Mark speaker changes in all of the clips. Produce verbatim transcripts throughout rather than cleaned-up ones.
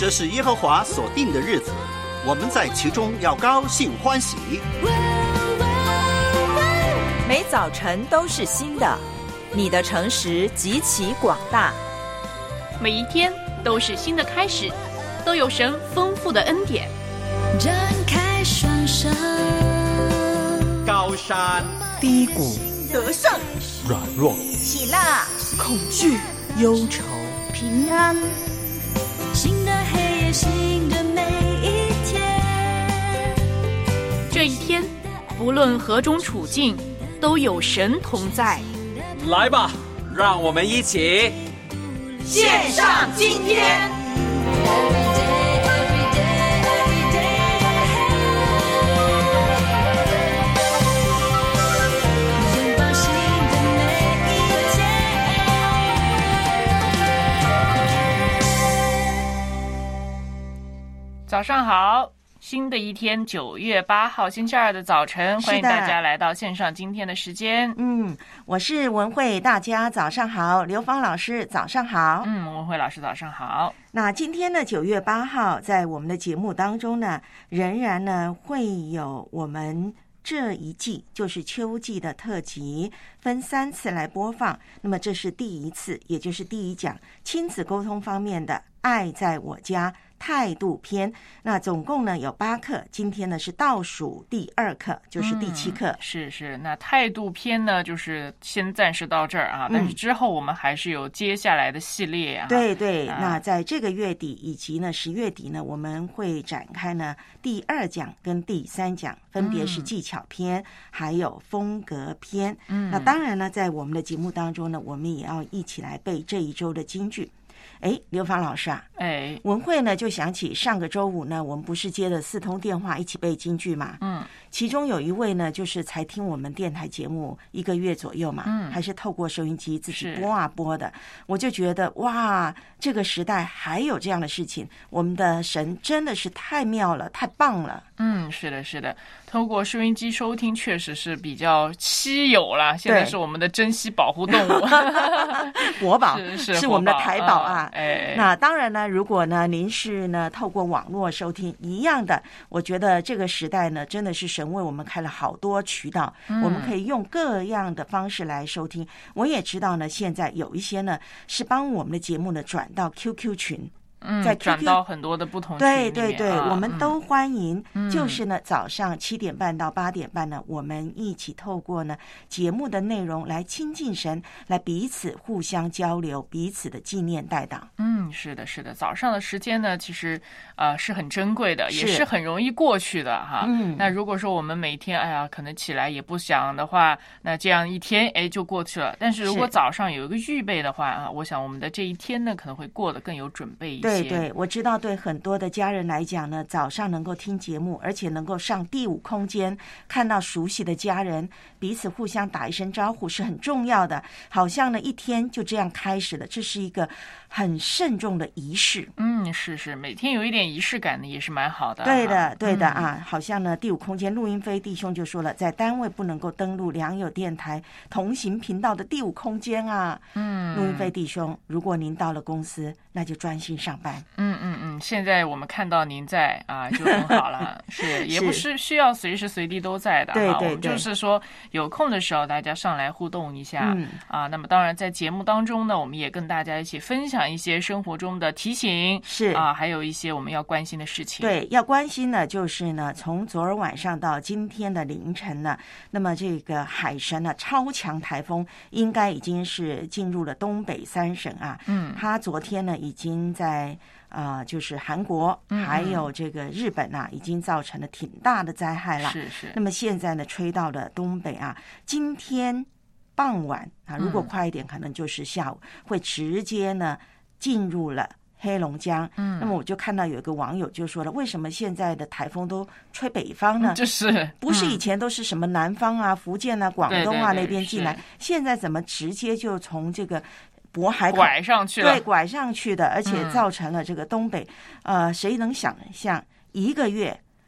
Speaker 1: 这是耶和华所定的日子，我们在其中要高兴欢喜。
Speaker 2: 每早晨都是新的，你的诚实极其广大。
Speaker 3: 每一天都是新的开始，都有神丰富的恩典。
Speaker 4: 展开双手，
Speaker 5: 高山
Speaker 2: 低谷，
Speaker 6: 得胜
Speaker 5: 软弱，
Speaker 6: 喜乐
Speaker 2: 恐惧忧愁，
Speaker 4: 平安，新的黑夜，新的每一天。
Speaker 3: 这一天不论何种处境，都有神同在。
Speaker 5: 来吧，让我们一起
Speaker 6: 献上今天。
Speaker 3: 早上好，新的一天，九月八号星期二的早晨，欢迎大家来到线上今天的时间。
Speaker 6: 嗯，我是文慧，大家早上好。刘芳老师早上好。
Speaker 3: 嗯，文慧老师早上好。
Speaker 6: 那今天呢，九月八号，在我们的节目当中呢，仍然呢会有我们这一季就是秋季的特辑，分三次来播放。那么这是第一次，也就是第一讲亲子沟通方面的爱在我家态度篇。那总共呢有八课，今天呢是倒数第二课，就是第七课。
Speaker 3: 嗯、是是，那态度篇呢，就是先暂时到这儿啊，但是之后我们还是有接下来的系列啊。
Speaker 6: 对对，
Speaker 3: 啊
Speaker 6: 那在这个月底以及呢十月底呢，我们会展开呢第二讲跟第三讲，分别是技巧篇、嗯、还有风格篇。嗯，那当然呢，在我们的节目当中呢，我们也要一起来背这一周的金句。哎，刘芳老师啊，
Speaker 3: 哎，
Speaker 6: 文慧呢就想起上个周五呢，我们不是接了四通电话一起背金句嘛？嗯，其中有一位呢，就是才听我们电台节目一个月左右嘛，嗯，还是透过收音机自己播啊播的，我就觉得哇，这个时代还有这样的事情，我们的神真的是太妙了，太棒了。
Speaker 3: 嗯，是的，是的，透过收音机收听确实是比较稀有了，现在是我们的珍稀保护动物，
Speaker 6: 国宝
Speaker 3: 是是
Speaker 6: 是我们的台宝啊。
Speaker 3: 嗯、哎，
Speaker 6: 那当然呢，如果呢您是呢透过网络收听一样的，我觉得这个时代呢真的是神为我们开了好多渠道，嗯、我们可以用各样的方式来收听。我也知道呢，现在有一些呢是帮我们的节目呢转到 Q Q 群。
Speaker 3: 嗯，
Speaker 6: 在 Q Q,
Speaker 3: 转到很多的不同群里面，
Speaker 6: 对对对、
Speaker 3: 啊、
Speaker 6: 我们都欢迎、
Speaker 3: 嗯、
Speaker 6: 就是呢早上七点半到八点半呢，我们一起透过呢节目的内容来亲近神，来彼此互相交流，彼此的纪念代祷。
Speaker 3: 嗯，是的是的，早上的时间呢其实呃是很珍贵的，也是很容易过去的哈。嗯，那如果说我们每天哎呀可能起来也不想的话，那这样一天哎就过去了。但是如果早上有一个预备的话啊，我想我们的这一天呢可能会过得更有准备一些。
Speaker 6: 对对，我知道对很多的家人来讲呢，早上能够听节目，而且能够上第五空间，看到熟悉的家人，彼此互相打一声招呼是很重要的。好像呢一天就这样开始了，这是一个很慎重的仪式。
Speaker 3: 嗯，是是，每天有一点仪式感的也是蛮好的。
Speaker 6: 对的对的啊、嗯，好像呢第五空间陆英飞弟兄就说了，在单位不能够登录良友电台同行频道的第五空间啊。嗯，陆英飞弟兄，如果您到了公司，那就专心上班。
Speaker 3: 嗯嗯嗯，现在我们看到您在啊，就很好了。是，也不是需要随时随地都在的。
Speaker 6: 对对对，
Speaker 3: 我们就是说有空的时候大家上来互动一下、嗯、啊。那么当然在节目当中呢，我们也跟大家一起分享一些生活中的提醒，
Speaker 6: 是
Speaker 3: 啊，还有一些我们要关心的事情。
Speaker 6: 对，要关心呢，就是呢，从昨儿晚上到今天的凌晨呢，那么这个海神呢，超强台风应该已经是进入了东北三省啊。嗯，它昨天呢已经在啊、呃，就是韩国还有这个日本啊，已经造成了挺大的灾害了。
Speaker 3: 是是。
Speaker 6: 那么现在呢，吹到了东北啊，今天傍晚啊，如果快一点，可能就是下午、嗯、会直接呢进入了黑龙江。嗯，那么我就看到有一个网友就说了，为什么现在的台风都吹北方呢？
Speaker 3: 就是、
Speaker 6: 不是以前都是什么南方啊、福建啊、广东啊那边进来，现在怎么直接就从这个渤海口
Speaker 3: 拐上去了？
Speaker 6: 对，拐上去的，而且造成了这个东北，嗯、呃，谁能想象一个月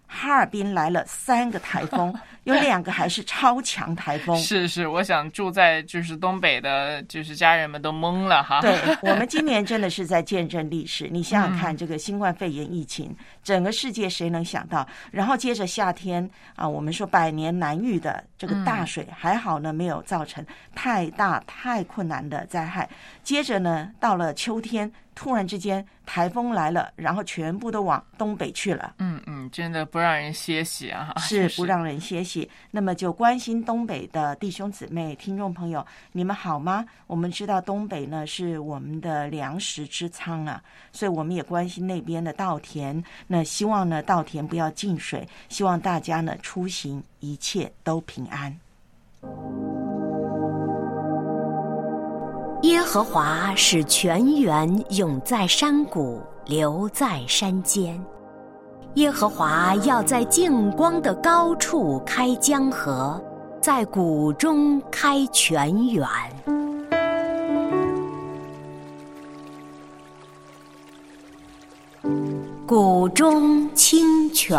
Speaker 6: 哈尔滨来了三个台风，有两个还是超强台风。
Speaker 3: 是是，我想住在就是东北的，就是家人们都懵了哈。
Speaker 6: 对，我们今年真的是在见证历史。你想想看，这个新冠肺炎疫情，嗯、整个世界谁能想到？然后接着夏天啊，我们说百年难遇的这个大水，嗯、还好呢，没有造成太大太困难的灾害。接着呢，到了秋天。突然之间台风来了，然后全部都往东北去了。
Speaker 3: 嗯嗯，真的不让人歇息啊！
Speaker 6: 是不让人歇息。那么就关心东北的弟兄姊妹、听众朋友，你们好吗？我们知道东北呢是我们的粮食之仓啊，所以我们也关心那边的稻田。那希望呢稻田不要进水，希望大家呢出行一切都平安。
Speaker 7: 耶和华使泉源涌在山谷，流在山间。耶和华要在净光的高处开江河，在谷中开泉源。谷中清泉。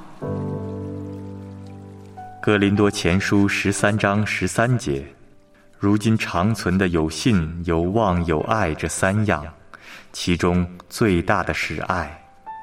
Speaker 8: 哥林多前书十三章十三节。如今长存的有信、有望、有爱这三样，其中最大的是爱。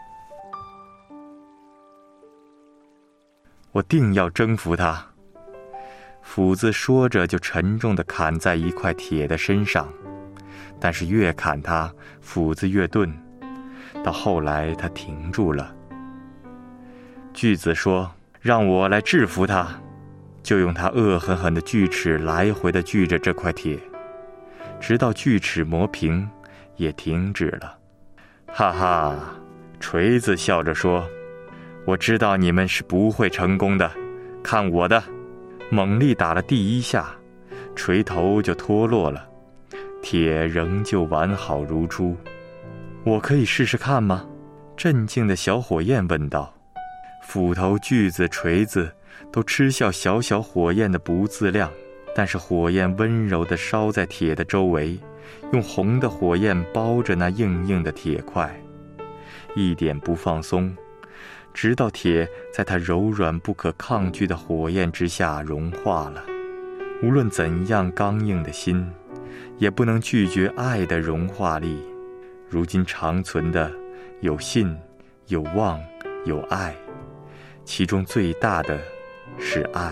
Speaker 8: 我定要征服他。斧子说着就沉重地砍在一块铁的身上，但是越砍它，斧子越钝，到后来他停住了。锯子说：“让我来制服他。”就用他恶狠狠的锯齿来回地锯着这块铁，直到锯齿磨平，也停止了。哈哈，锤子笑着说：“我知道你们是不会成功的，看我的！”猛力打了第一下，锤头就脱落了，铁仍旧完好如初。我可以试试看吗？镇静的小火焰问道。斧头、锯子、锤子都嗤笑小小火焰的不自量，但是火焰温柔地烧在铁的周围，用红的火焰包着那硬硬的铁块，一点不放松，直到铁在它柔软不可抗拒的火焰之下融化了。无论怎样刚硬的心，也不能拒绝爱的融化力。如今长存的有信、有望、有爱，其中最大的是爱。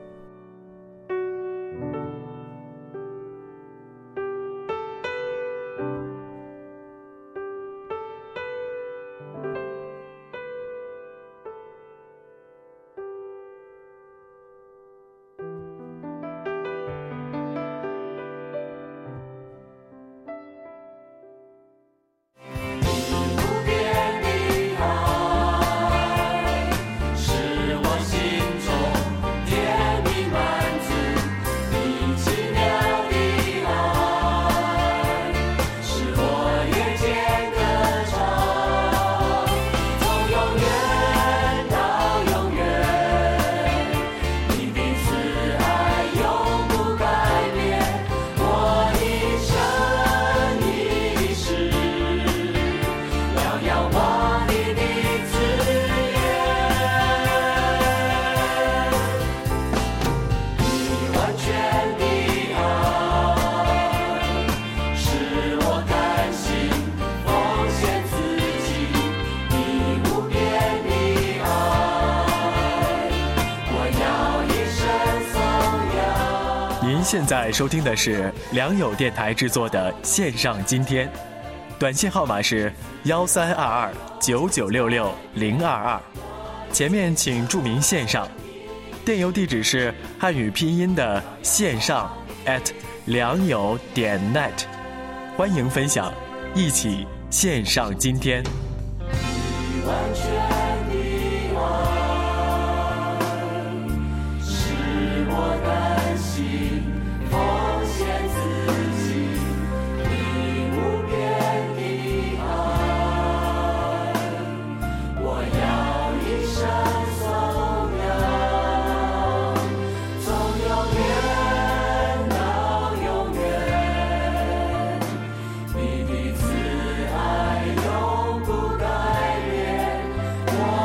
Speaker 9: 现在收听的是良友电台制作的线上今天，短信号码是幺三二二九九六六零二二，前面请注明线上，电邮地址是汉语拼音的线上 at 良友点 net， 欢迎分享，一起线上今天。完全的爱使我甘心奉献自己，你无边的爱，我要一生颂扬，从永远到永远，你的慈爱永不改变。我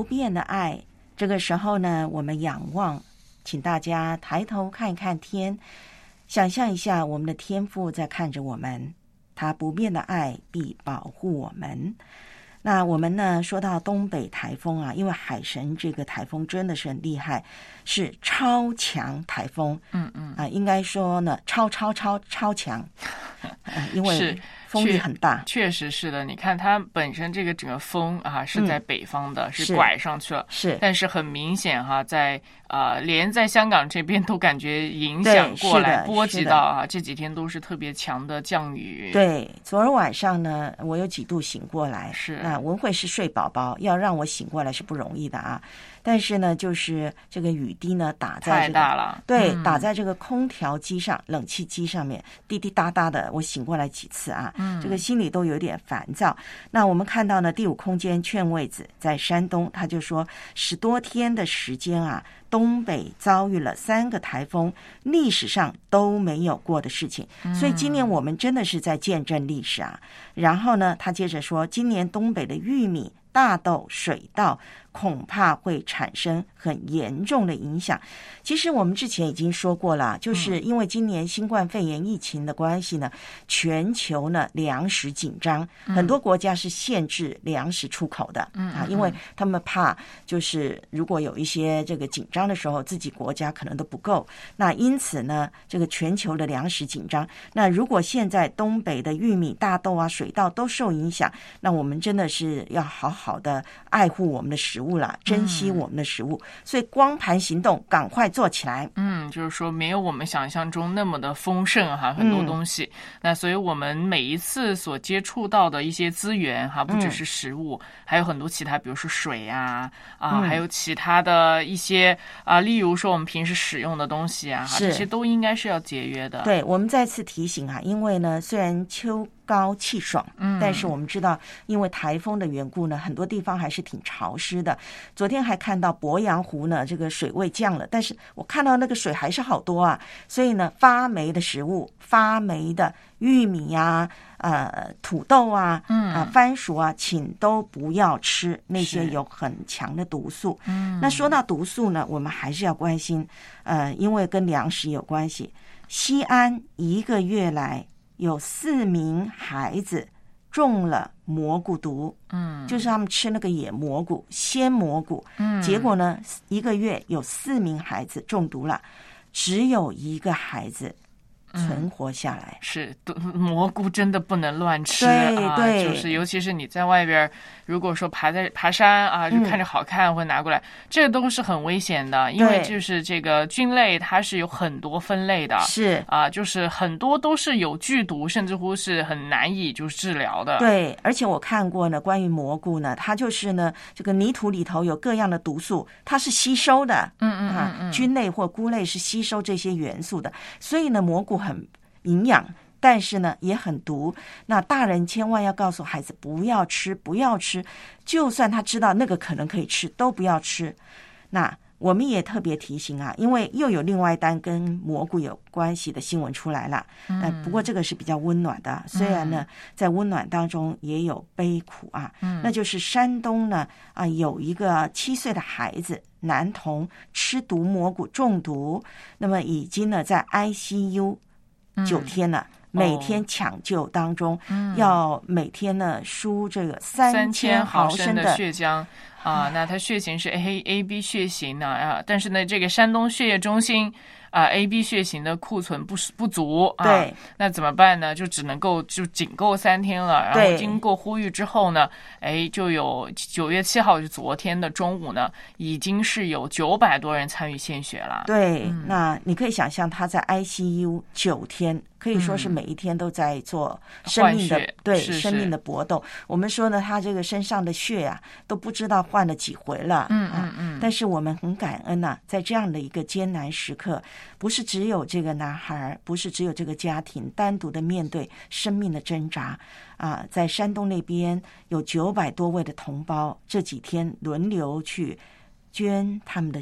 Speaker 6: 不变的爱。这个时候呢，我们仰望，请大家抬头看一看天，想象一下我们的天父在看着我们，他不变的爱必保护我们。那我们呢，说到东北台风啊，因为海神这个台风真的是很厉害，是超强台风，
Speaker 3: 嗯嗯
Speaker 6: 啊，应该说呢，超超超超强，呃、因为
Speaker 3: 是
Speaker 6: 风力很大，
Speaker 3: 确实是的。你看它本身这个整个风啊是在北方的，
Speaker 6: 嗯、
Speaker 3: 是拐上去了，
Speaker 6: 是，
Speaker 3: 但是很明显哈、啊，在呃连在香港这边都感觉影响过来，波及到啊，这几天都是特别强的降雨。
Speaker 6: 对，昨儿晚上呢，我有几度醒过来，
Speaker 3: 是
Speaker 6: 那文慧是睡宝宝，要让我醒过来是不容易的啊。但是呢，就是这个雨滴呢打在、这个、
Speaker 3: 太大了，
Speaker 6: 对、
Speaker 3: 嗯，
Speaker 6: 打在这个空调机上、冷气机上面，滴滴答答的，我醒过来几次啊，
Speaker 3: 嗯，
Speaker 6: 这个心里都有点烦躁。那我们看到呢，第五空间劝慰子在山东，他就说十多天的时间啊，东北遭遇了三个台风，历史上都没有过的事情，所以今年我们真的是在见证历史啊。然后呢，他接着说，今年东北的玉米、大豆、水稻恐怕会产生很严重的影响。其实我们之前已经说过了，就是因为今年新冠肺炎疫情的关系呢，全球呢粮食紧张，很多国家是限制粮食出口的，
Speaker 3: 嗯
Speaker 6: 啊，因为他们怕就是如果有一些这个紧张的时候，自己国家可能都不够。那因此呢，这个全球的粮食紧张，那如果现在东北的玉米、大豆啊、水稻都受影响，那我们真的是要好好的爱护我们的食物啦，珍惜我们的食物，所以光盘行动赶快做起来。
Speaker 3: 嗯，就是说没有我们想象中那么的丰盛哈，很多东西。嗯、那所以我们每一次所接触到的一些资源哈，不只是食物，嗯、还有很多其他，比如说水啊啊、嗯，还有其他的一些啊，例如说我们平时使用的东西啊，这些都应该是要节约的。
Speaker 6: 对，我们再次提醒啊，因为呢，虽然秋高气爽，嗯，但是我们知道，因为台风的缘故呢，很多地方还是挺潮湿的。昨天还看到鄱阳湖呢，这个水位降了，但是我看到那个水还是好多啊。所以呢，发霉的食物，发霉的玉米呀、啊、呃土豆啊、嗯啊番薯啊，请都不要吃，那些有很强的毒素。嗯，那说到毒素呢，我们还是要关心，呃，因为跟粮食有关系。西安一个月来有四名孩子中了蘑菇毒，嗯，就是他们吃那个野蘑菇、鲜蘑菇，嗯，结果呢，一个月有四名孩子中毒了，只有一个孩子存活下来。
Speaker 3: 嗯、是蘑菇真的不能乱吃，
Speaker 6: 对
Speaker 3: 啊，
Speaker 6: 对，
Speaker 3: 就是尤其是你在外边，如果说爬在爬山啊，就看着好看、嗯、会拿过来，这都是很危险的，因为就是这个菌类它是有很多分类的，
Speaker 6: 是
Speaker 3: 啊，就是很多都是有剧毒，甚至乎是很难以就是治疗的。
Speaker 6: 对，而且我看过呢，关于蘑菇呢，它就是呢，这个泥土里头有各样的毒素，它是吸收的，
Speaker 3: 嗯嗯
Speaker 6: 啊，
Speaker 3: 嗯嗯，
Speaker 6: 菌类或菇类是吸收这些元素的，所以呢，蘑菇很营养，但是呢也很毒。那大人千万要告诉孩子不要吃，不要吃，就算他知道那个可能可以吃，都不要吃。那我们也特别提醒啊，因为又有另外一单跟蘑菇有关系的新闻出来了。嗯、呃，不过这个是比较温暖的，虽然呢，在温暖当中也有悲苦啊。嗯，那就是山东呢啊、呃，有一个七岁的孩子男童吃毒蘑菇中毒，那么已经呢在 I C U 九天了。嗯，每天抢救当中，嗯、要每天呢输这个三千毫升
Speaker 3: 的血浆啊，那它血型是 A A B 血型呢啊，但是呢，这个山东血液中心啊 A B 血型的库存不不足啊，
Speaker 6: 对，
Speaker 3: 那怎么办呢？就只能够就仅够三天了。然后经过呼吁之后呢，哎，就有九月七号，就昨天的中午呢，已经是有九百多人参与献血了。
Speaker 6: 对，
Speaker 3: 嗯、
Speaker 6: 那你可以想象他在 I C U 九天。可以说是每一天都在做生命的、嗯、对
Speaker 3: 是是
Speaker 6: 生命的搏斗。我们说呢，他这个身上的血啊，都不知道换了几回了。
Speaker 3: 嗯嗯嗯。
Speaker 6: 但是我们很感恩呐、啊，在这样的一个艰难时刻，不是只有这个男孩，不是只有这个家庭单独的面对生命的挣扎啊，在山东那边有九百多位的同胞，这几天轮流去捐他们的血，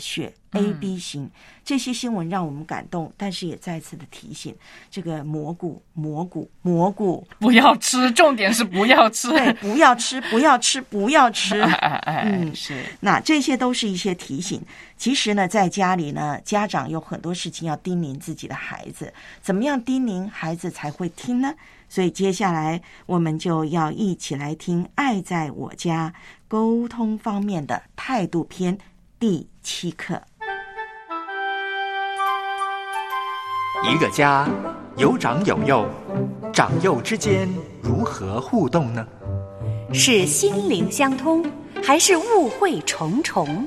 Speaker 6: A B 型，这些新闻让我们感动，但是也再次的提醒，这个蘑菇、蘑菇、蘑菇
Speaker 3: 不要吃，重点是不要吃，
Speaker 6: 对，不要吃，不要吃，不要吃。
Speaker 3: 嗯，是。
Speaker 6: 那这些都是一些提醒。其实呢，在家里呢，家长有很多事情要叮咛自己的孩子，怎么样叮咛孩子才会听呢？所以接下来我们就要一起来听《爱在我家》沟通方面的态度篇第七课。
Speaker 10: 一个家有长有幼，长幼之间如何互动呢？
Speaker 7: 是心灵相通，还是误会重重？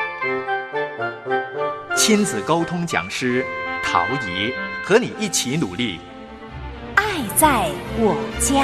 Speaker 10: 亲子沟通讲师陶怡和你一起努力，
Speaker 7: 爱在我家。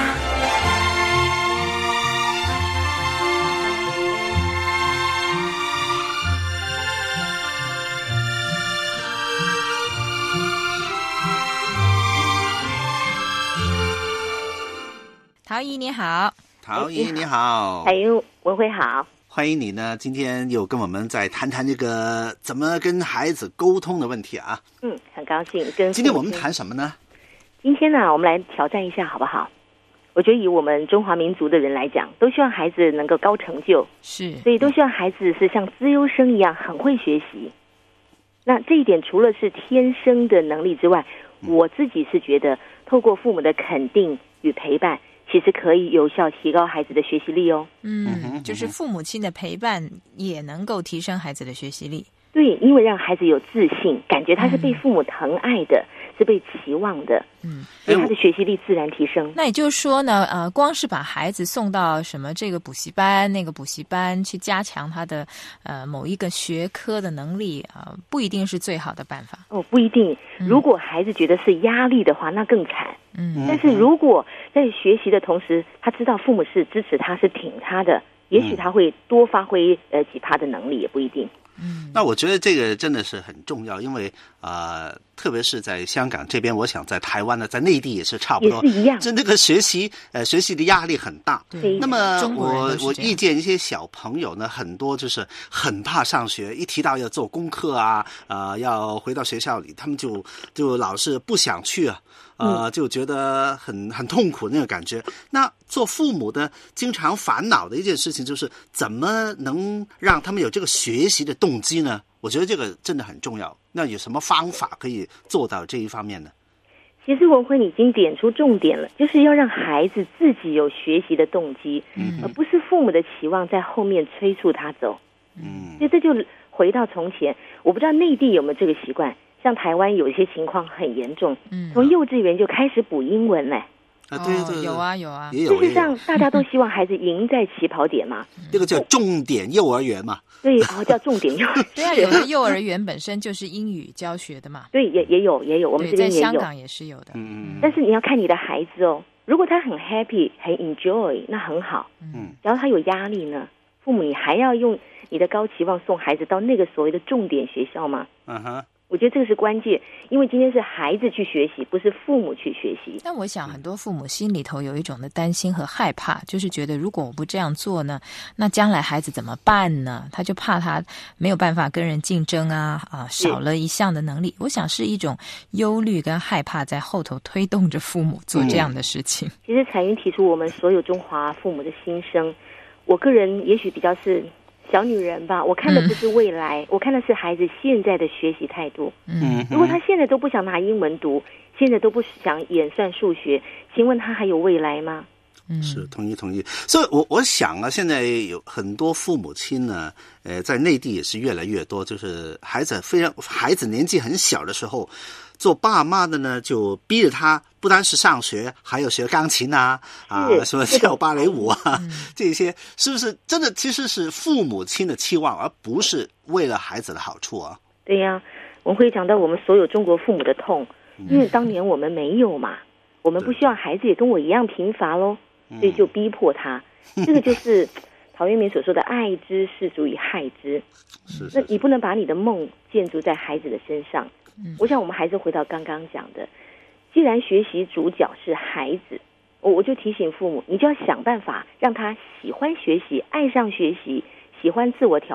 Speaker 2: 陶怡你好。
Speaker 1: 陶怡你好。
Speaker 11: 还有文慧好。
Speaker 1: 欢迎你呢，今天又跟我们再谈谈这个怎么跟孩子沟通的问题啊。
Speaker 11: 嗯，很高兴跟。
Speaker 1: 今天我们谈什么呢？
Speaker 11: 今天呢，我们来挑战一下好不好？我觉得以我们中华民族的人来讲，都希望孩子能够高成就，
Speaker 2: 是，
Speaker 11: 所以都希望孩子是像资优生一样很会学习。那这一点除了是天生的能力之外，我自己是觉得透过父母的肯定与陪伴，其实可以有效提高孩子的学习力哦。
Speaker 2: 嗯，就是父母亲的陪伴也能够提升孩子的学习力。
Speaker 11: 对，因为让孩子有自信，感觉他是被父母疼爱的，嗯、是被期望的。嗯，所以他的学习力自然提升。
Speaker 2: 那也就是说呢，呃，光是把孩子送到什么这个补习班、那个补习班去加强他的呃某一个学科的能力啊、呃，不一定是最好的办法。
Speaker 11: 哦，不一定。如果孩子觉得是压力的话，那更惨。
Speaker 2: 嗯，
Speaker 11: 但是如果在学习的同时，他知道父母是支持他，是挺他的，也许他会多发挥呃几趴的能力，也不一定。
Speaker 1: 嗯，那我觉得这个真的是很重要，因为呃，特别是在香港这边，我想在台湾呢，在内地也是差不多，
Speaker 11: 也是一样。
Speaker 1: 这那个学习呃学习的压力很大。
Speaker 2: 对，
Speaker 1: 那么我我遇见一些小朋友呢，很多就是很怕上学，一提到要做功课啊，呃，要回到学校里，他们就就老是不想去啊。呃，就觉得很很痛苦那个感觉。那做父母的经常烦恼的一件事情，就是怎么能让他们有这个学习的动机呢？我觉得这个真的很重要。那有什么方法可以做到这一方面呢？
Speaker 11: 其实文辉你已经点出重点了，就是要让孩子自己有学习的动机，嗯，而不是父母的期望在后面催促他走。嗯，所以这就回到从前，我不知道内地有没有这个习惯。像台湾有一些情况很严重，嗯，从幼稚园就开始补英文嘞。
Speaker 1: 啊，对对对，
Speaker 2: 有啊有啊。
Speaker 11: 事实上，大家都希望孩子赢在起跑点嘛。
Speaker 1: 这个叫重点幼儿园嘛。
Speaker 11: 对，然后叫重点幼儿园。
Speaker 2: 对啊，有的幼儿园本身就是英语教学的嘛。
Speaker 11: 对，也也有也有，我们这边也有。
Speaker 2: 在香港也是有的。
Speaker 1: 嗯。
Speaker 11: 但是你要看你的孩子哦，如果他很 happy 很 enjoy， 那很好。嗯。然后他有压力呢，父母你还要用你的高期望送孩子到那个所谓的重点学校吗？
Speaker 1: 嗯哼。
Speaker 11: 我觉得这个是关键，因为今天是孩子去学习，不是父母去学习。
Speaker 2: 但我想很多父母心里头有一种的担心和害怕，就是觉得如果我不这样做呢，那将来孩子怎么办呢？他就怕他没有办法跟人竞争啊，啊，少了一项的能力。我想是一种忧虑跟害怕在后头推动着父母做这样的事情。
Speaker 11: 嗯、其实彩云提出我们所有中华父母的心声，我个人也许比较是小女人吧，我看的不是未来，嗯、我看的是孩子现在的学习态度。嗯，如果他现在都不想拿英文读，现在都不想演算数学，请问他还有未来吗？
Speaker 1: 嗯，是同意同意。所以我我想啊，现在有很多父母亲呢，呃，在内地也是越来越多，就是孩子非常孩子年纪很小的时候，做爸妈的呢，就逼着他不单是上学，还有学钢琴啊，啊，什么跳芭蕾舞啊，嗯、这些是不是真的其实是父母亲的期望，而不是为了孩子的好处啊？
Speaker 11: 对呀、啊，我们会讲到我们所有中国父母的痛，因为当年我们没有嘛，我们不希望孩子也跟我一样贫乏咯，所以就逼迫他。这个就是陶渊明所说的爱之是足以害之。
Speaker 1: 是，
Speaker 11: 那你不能把你的梦建筑在孩子的身上。嗯、我想我们还是回到刚刚讲的，既然学习主角是孩子，我我就提醒父母，你就要想办法让他喜欢学习，爱上学习，喜欢自我挑战，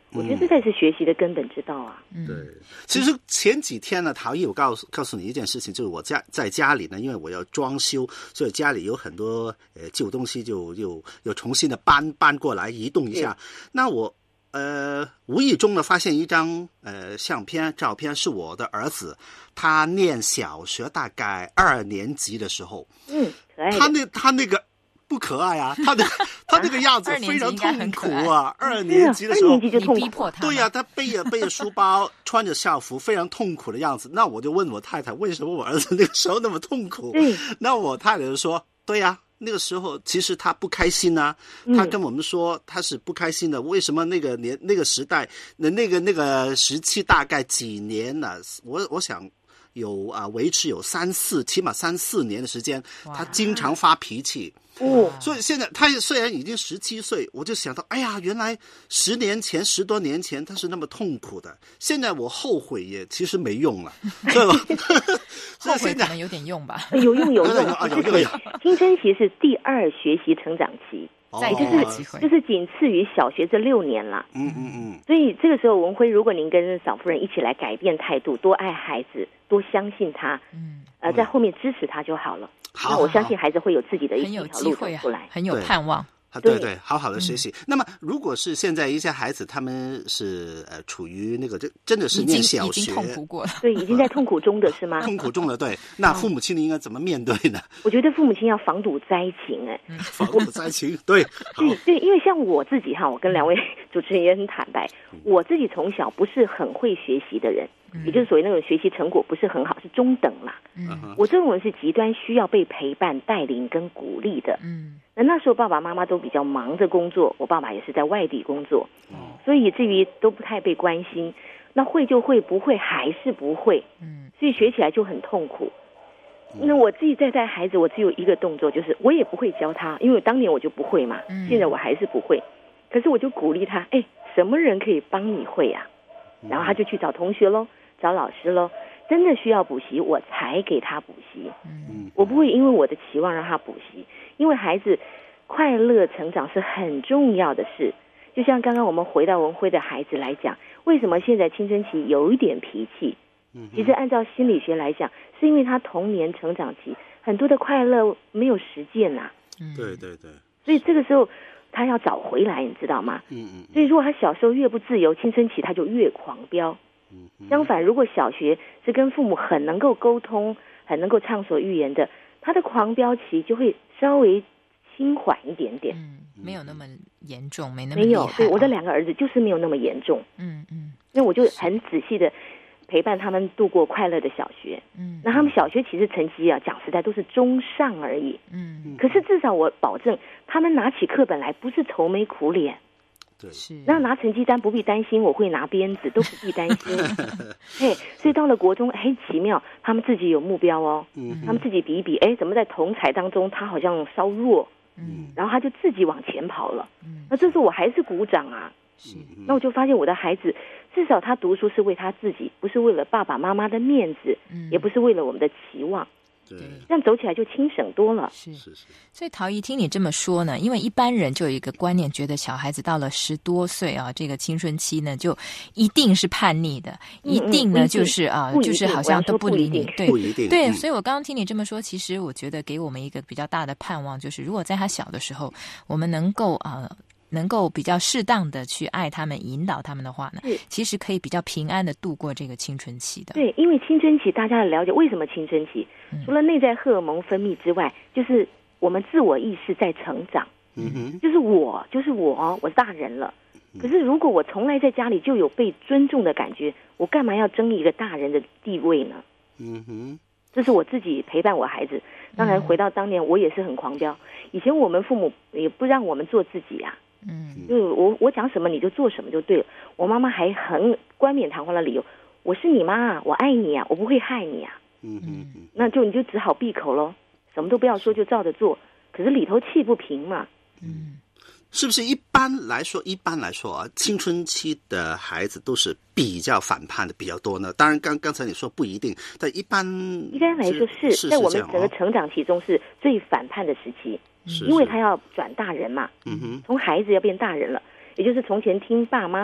Speaker 11: 我觉得这才是学习的根本之道啊。
Speaker 1: 嗯、对，其实前几天呢，陶艺我告诉告诉你一件事情，就是我家在家里呢，因为我要装修，所以家里有很多呃旧东西就又又重新的搬搬过来移动一下。那我呃无意中呢发现一张呃相片照片，是我的儿子，他念小学大概二年级的时候，
Speaker 11: 嗯，可爱的。
Speaker 1: 他那他那个。不可爱啊，他的他那个样子非常痛苦啊！二年级的时候，
Speaker 11: 二年级就痛苦，
Speaker 2: 逼迫他。
Speaker 1: 对呀、啊，他背着背着书包，穿着校服，非常痛苦的样子。那我就问我太太，为什么我儿子那个时候那么痛苦？
Speaker 11: 对。
Speaker 1: 那我太太就说：“对呀、啊，那个时候其实他不开心啊。他跟我们说他是不开心的。为什么那个年那个时代，那那个那个时期大概几年呢、啊？我我想。”有啊，维持有三四，起码三四年的时间，他经常发脾气。
Speaker 11: 哦，
Speaker 1: 所以现在他虽然已经十七岁，我就想到，哎呀，原来十年前、十多年前他是那么痛苦的。现在我后悔也其实没用了，所以我
Speaker 2: 后悔可能有点用吧，
Speaker 11: 有用有用
Speaker 1: 啊，有用有。
Speaker 11: 青春期是第二学习成长期。
Speaker 2: 再给他机会，
Speaker 11: 就是仅次于小学这六年啦。
Speaker 1: 嗯嗯嗯。
Speaker 11: 所以这个时候，文辉，如果您跟嫂夫人一起来改变态度，多爱孩子，多相信他，嗯，呃，在后面支持他就好了。
Speaker 1: 好，
Speaker 11: 那我相信孩子会有自己的一
Speaker 2: 条
Speaker 11: 路走出来，
Speaker 2: 很有盼望。
Speaker 1: 啊，对对，好好的学习。嗯、那么，如果是现在一些孩子，他们是呃处于那个这真的是念小学，
Speaker 2: 已经痛苦过了，
Speaker 11: 对，已经在痛苦中的是吗？
Speaker 1: 痛苦中的，对。那父母亲应该怎么面对呢？
Speaker 11: 我觉得父母亲要防堵灾情，哎、
Speaker 1: 嗯，防堵灾情，对，
Speaker 11: 对对，因为像我自己哈，我跟两位主持人也很坦白，我自己从小不是很会学习的人。也就是所谓那种学习成果不是很好，是中等啦。嗯，我这种人是极端需要被陪伴、带领跟鼓励的。嗯，那那时候爸爸妈妈都比较忙着工作，我爸爸也是在外地工作，所以以至于都不太被关心。那会就会，不会还是不会。嗯，所以学起来就很痛苦。那我自己在带孩子，我只有一个动作，就是我也不会教他，因为当年我就不会嘛，现在我还是不会。可是我就鼓励他，哎，什么人可以帮你会啊？然后他就去找同学咯，找老师咯，真的需要补习我才给他补习。嗯，我不会因为我的期望让他补习，因为孩子快乐成长是很重要的事。就像刚刚我们回到文辉的孩子来讲，为什么现在青春期有一点脾气？其实按照心理学来讲，是因为他童年成长期很多的快乐没有实践呐、啊。
Speaker 1: 嗯，对对对。
Speaker 11: 所以这个时候他要找回来，你知道吗？嗯嗯。所以如果他小时候越不自由，青春期他就越狂飙。嗯。相反，如果小学是跟父母很能够沟通、很能够畅所欲言的，他的狂飙期就会稍微轻缓一点点。
Speaker 2: 嗯，没有那么严重，没那么厉害。
Speaker 11: 没有，对，我的两个儿子就是没有那么严重。嗯嗯。那我就很仔细的陪伴他们度过快乐的小学。嗯。那他们小学其实成绩啊，讲实在都是中上而已。嗯。可是至少我保证，他们拿起课本来不是愁眉苦脸。
Speaker 1: 对。
Speaker 2: 是。
Speaker 11: 那拿成绩单不必担心，我会拿鞭子，都不必担心。嘿，所以到了国中，很奇妙，他们自己有目标哦。嗯。他们自己比一比，哎，怎么在同才当中他好像稍弱？嗯。然后他就自己往前跑了。嗯。那这时候我还是鼓掌啊。是。那我就发现我的孩子，至少他读书是为他自己，不是为了爸爸妈妈的面子，嗯、也不是为了我们的期望。对，这样走起来就轻省多了。
Speaker 2: 是是是。所以陶姨听你这么说呢，因为一般人就有一个观念，觉得小孩子到了十多岁啊，这个青春期呢，就一定是叛逆的，嗯、一定呢就是啊，就是好像都不理你。对，
Speaker 1: 不一定。
Speaker 2: 对，嗯、所以我刚刚听你这么说，其实我觉得给我们一个比较大的盼望，就是如果在他小的时候，我们能够啊。呃能够比较适当的去爱他们、引导他们的话呢，其实可以比较平安的度过这个青春期的。
Speaker 11: 对，因为青春期大家了解为什么青春期，嗯、除了内在荷尔蒙分泌之外，就是我们自我意识在成长。嗯哼，就是我，就是我，我是大人了。可是如果我从来在家里就有被尊重的感觉，我干嘛要争一个大人的地位呢？嗯哼，这是我自己陪伴我孩子。当然，回到当年，我也是很狂飙。以前我们父母也不让我们做自己啊。嗯，就我我讲什么你就做什么就对了。我妈妈还很冠冕堂皇的理由，我是你妈，我爱你啊，我不会害你啊。嗯嗯嗯，那就你就只好闭口咯，什么都不要说，就照着做。可是里头气不平嘛。
Speaker 1: 嗯，是不是一般来说，一般来说啊，青春期的孩子都是比较反叛的比较多呢？当然刚，刚刚才你说不一定，但一般
Speaker 11: 一般来说是，
Speaker 1: 是
Speaker 11: 在我们整个成长期中是最反叛的时期。
Speaker 1: 是
Speaker 11: 因为他要转大人嘛，嗯哼，从孩子要变大人了，也就是从前听爸妈的，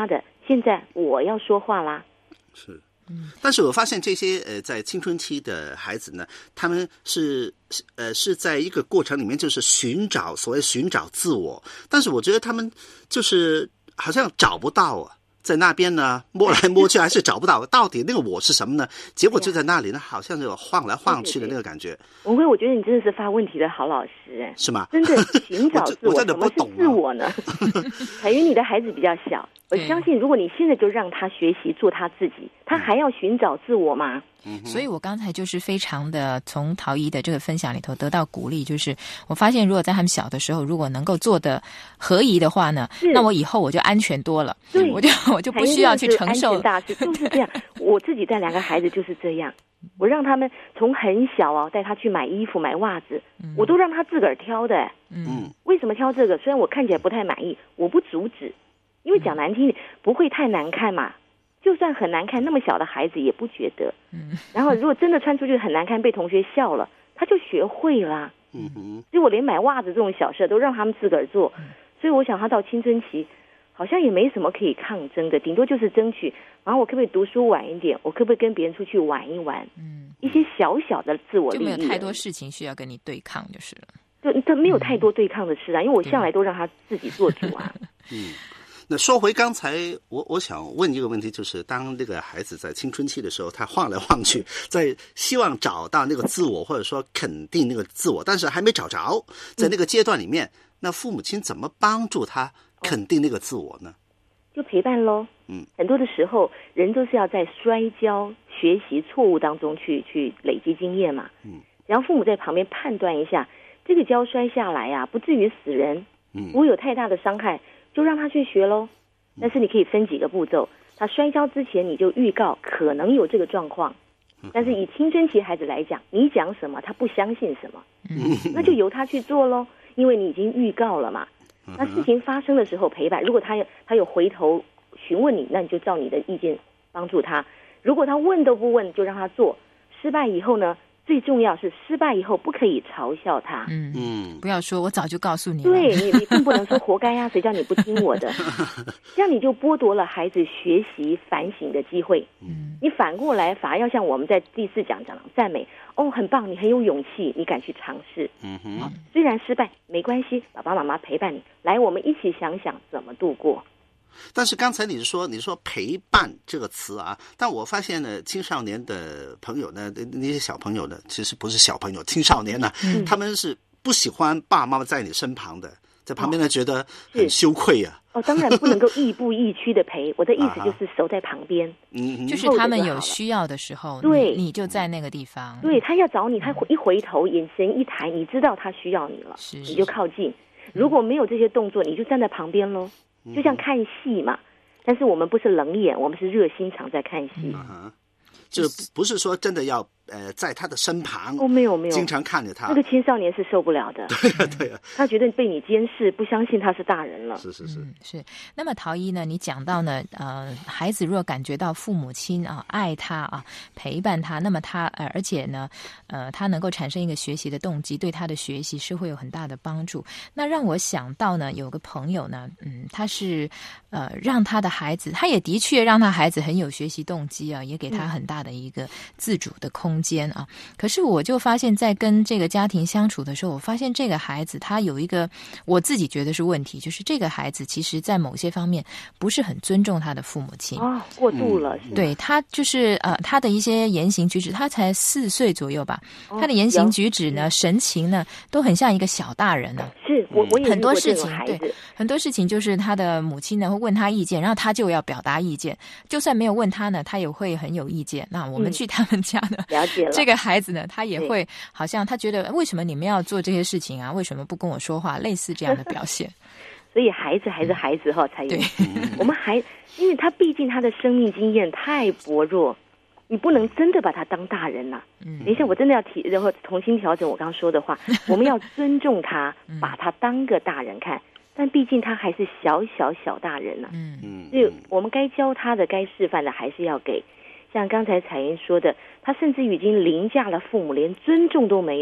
Speaker 11: 现在我要说话啦。
Speaker 1: 是。但是我发现这些呃，在青春期的孩子呢，他们是呃是在一个过程里面，就是寻找所谓寻找自我，但是我觉得他们就是好像找不到啊，在那边呢摸来摸去还是找不到到底那个我是什么呢？结果就在那里呢，好像就晃来晃去的那个感觉。
Speaker 11: 文辉，我觉得你真的是发问题的好老师哎，
Speaker 1: 是吗？
Speaker 11: 真的寻找自我，
Speaker 1: 我真的不懂、啊、
Speaker 11: 什么是自我呢？彩云，你的孩子比较小。我相信，如果你现在就让他学习做他自己，他还要寻找自我吗？
Speaker 2: 所以我刚才就是非常的从陶姨的这个分享里头得到鼓励，就是我发现如果在他们小的时候，如果能够做的合宜的话呢，那我以后我就安全多了，
Speaker 11: 对，
Speaker 2: 我就我就不需要去承受
Speaker 11: 安全大事，就是这样。我自己带两个孩子就是这样，我让他们从很小啊带他去买衣服买袜子，嗯、我都让他自个儿挑的。嗯，为什么挑这个？虽然我看起来不太满意，我不阻止。因为讲难听不会太难看嘛，就算很难看，那么小的孩子也不觉得。嗯，然后如果真的穿出去很难看，被同学笑了，他就学会啦。嗯哼，所以我连买袜子这种小事都让他们自个儿做。所以我想他到青春期，好像也没什么可以抗争的，顶多就是争取，然后我可不可以读书晚一点，我可不可以跟别人出去玩一玩？嗯，一些小小的自我利益，
Speaker 2: 就没有太多事情需要跟你对抗就是了。
Speaker 11: 就他没有太多对抗的事啊，因为我向来都让他自己做主啊。
Speaker 1: 嗯。那说回刚才，我我想问一个问题，就是当这个孩子在青春期的时候，他晃来晃去，在希望找到那个自我，或者说肯定那个自我，但是还没找着，在那个阶段里面，那父母亲怎么帮助他肯定那个自我呢？
Speaker 11: 就陪伴咯。嗯，很多的时候，人都是要在摔跤、学习、错误当中去去累积经验嘛。嗯，然后父母在旁边判断一下，这个跤摔下来呀、啊，不至于死人，嗯，不会有太大的伤害。就让他去学咯，但是你可以分几个步骤。他摔跤之前，你就预告可能有这个状况。但是以青春期孩子来讲，你讲什么他不相信什么，那就由他去做咯，因为你已经预告了嘛。那事情发生的时候陪伴，如果他有他有回头询问你，那你就照你的意见帮助他。如果他问都不问，就让他做。失败以后呢？最重要是失败以后不可以嘲笑他，
Speaker 2: 嗯嗯，不要说我早就告诉你了，
Speaker 11: 对你，你并不能说活该呀、啊，谁叫你不听我的，这样你就剥夺了孩子学习反省的机会。嗯，你反过来反而要像我们在第四讲讲的赞美，哦，很棒，你很有勇气，你敢去尝试。嗯哼、啊，虽然失败没关系，爸爸妈妈陪伴你，来，我们一起想想怎么度过。
Speaker 1: 但是刚才你说你说陪伴这个词啊，但我发现呢，青少年的朋友呢，那些小朋友呢，其实不是小朋友，青少年呢，嗯、他们是不喜欢爸爸妈妈在你身旁的，在旁边呢、哦、觉得很羞愧啊。
Speaker 11: 哦，当然不能够亦步亦趋的陪，我的意思就是守在旁边，
Speaker 2: 嗯，就是他们有需要的时候，
Speaker 11: 对，
Speaker 2: 你就在那个地方，
Speaker 11: 对他要找你，他一回头，眼神一抬，你知道他需要你了，
Speaker 2: 是，
Speaker 11: 你就靠近。如果没有这些动作，你就站在旁边咯。就像看戏嘛，但是我们不是冷眼，我们是热心肠在看戏。
Speaker 1: 嗯，就不是说真的要呃在他的身旁
Speaker 11: 哦，没有没有，
Speaker 1: 经常看着他。
Speaker 11: 那个青少年是受不了的，
Speaker 1: 对呀对呀，
Speaker 11: 他觉得被你监视，不相信他是大人了。
Speaker 1: 是是是、
Speaker 2: 嗯、是。那么陶一呢，你讲到呢，呃，孩子若感觉到父母亲啊爱他啊陪伴他，那么他呃而且呢，呃，他能够产生一个学习的动机，对他的学习是会有很大的帮助。那让我想到呢，有个朋友呢，嗯，他是呃让他的孩子，他也的确让他孩子很有学习动机啊，也给他很大的一个自主的空间啊。可是我就发现，在跟这个家庭相处的时候，我发现这个孩子他有一个我自己觉得是问题，就是这个孩子其实在某些方面不是很尊重他的父母亲
Speaker 11: 哦，过度了。
Speaker 2: 嗯、对他就是呃他的一些言行举止，他才四岁左右吧，哦、他的言行举止呢、神情呢，都很像一个小大人呢。
Speaker 11: 是我我也
Speaker 2: 很多事情对很多事情就是他的母亲呢会问他意见，然后他就要表达意见，就算没有问他呢，他也会很有意见。那我们去他们家呢，
Speaker 11: 嗯、了解了
Speaker 2: 这个孩子呢，他也会好像他觉得为什么你们要做这些事情啊？为什么不跟我说话？类似这样的表现。
Speaker 11: 所以孩子还是孩子哈，才有。我们还因为他毕竟他的生命经验太薄弱，你不能真的把他当大人呐、啊。嗯，等一下我真的要提，然后重新调整我刚刚说的话。我们要尊重他，把他当个大人看，但毕竟他还是小小小大人呐、啊。嗯嗯，所以我们该教他的、该示范的还是要给。像刚才彩云说的，他甚至于已经凌驾了父母，连尊重都没有。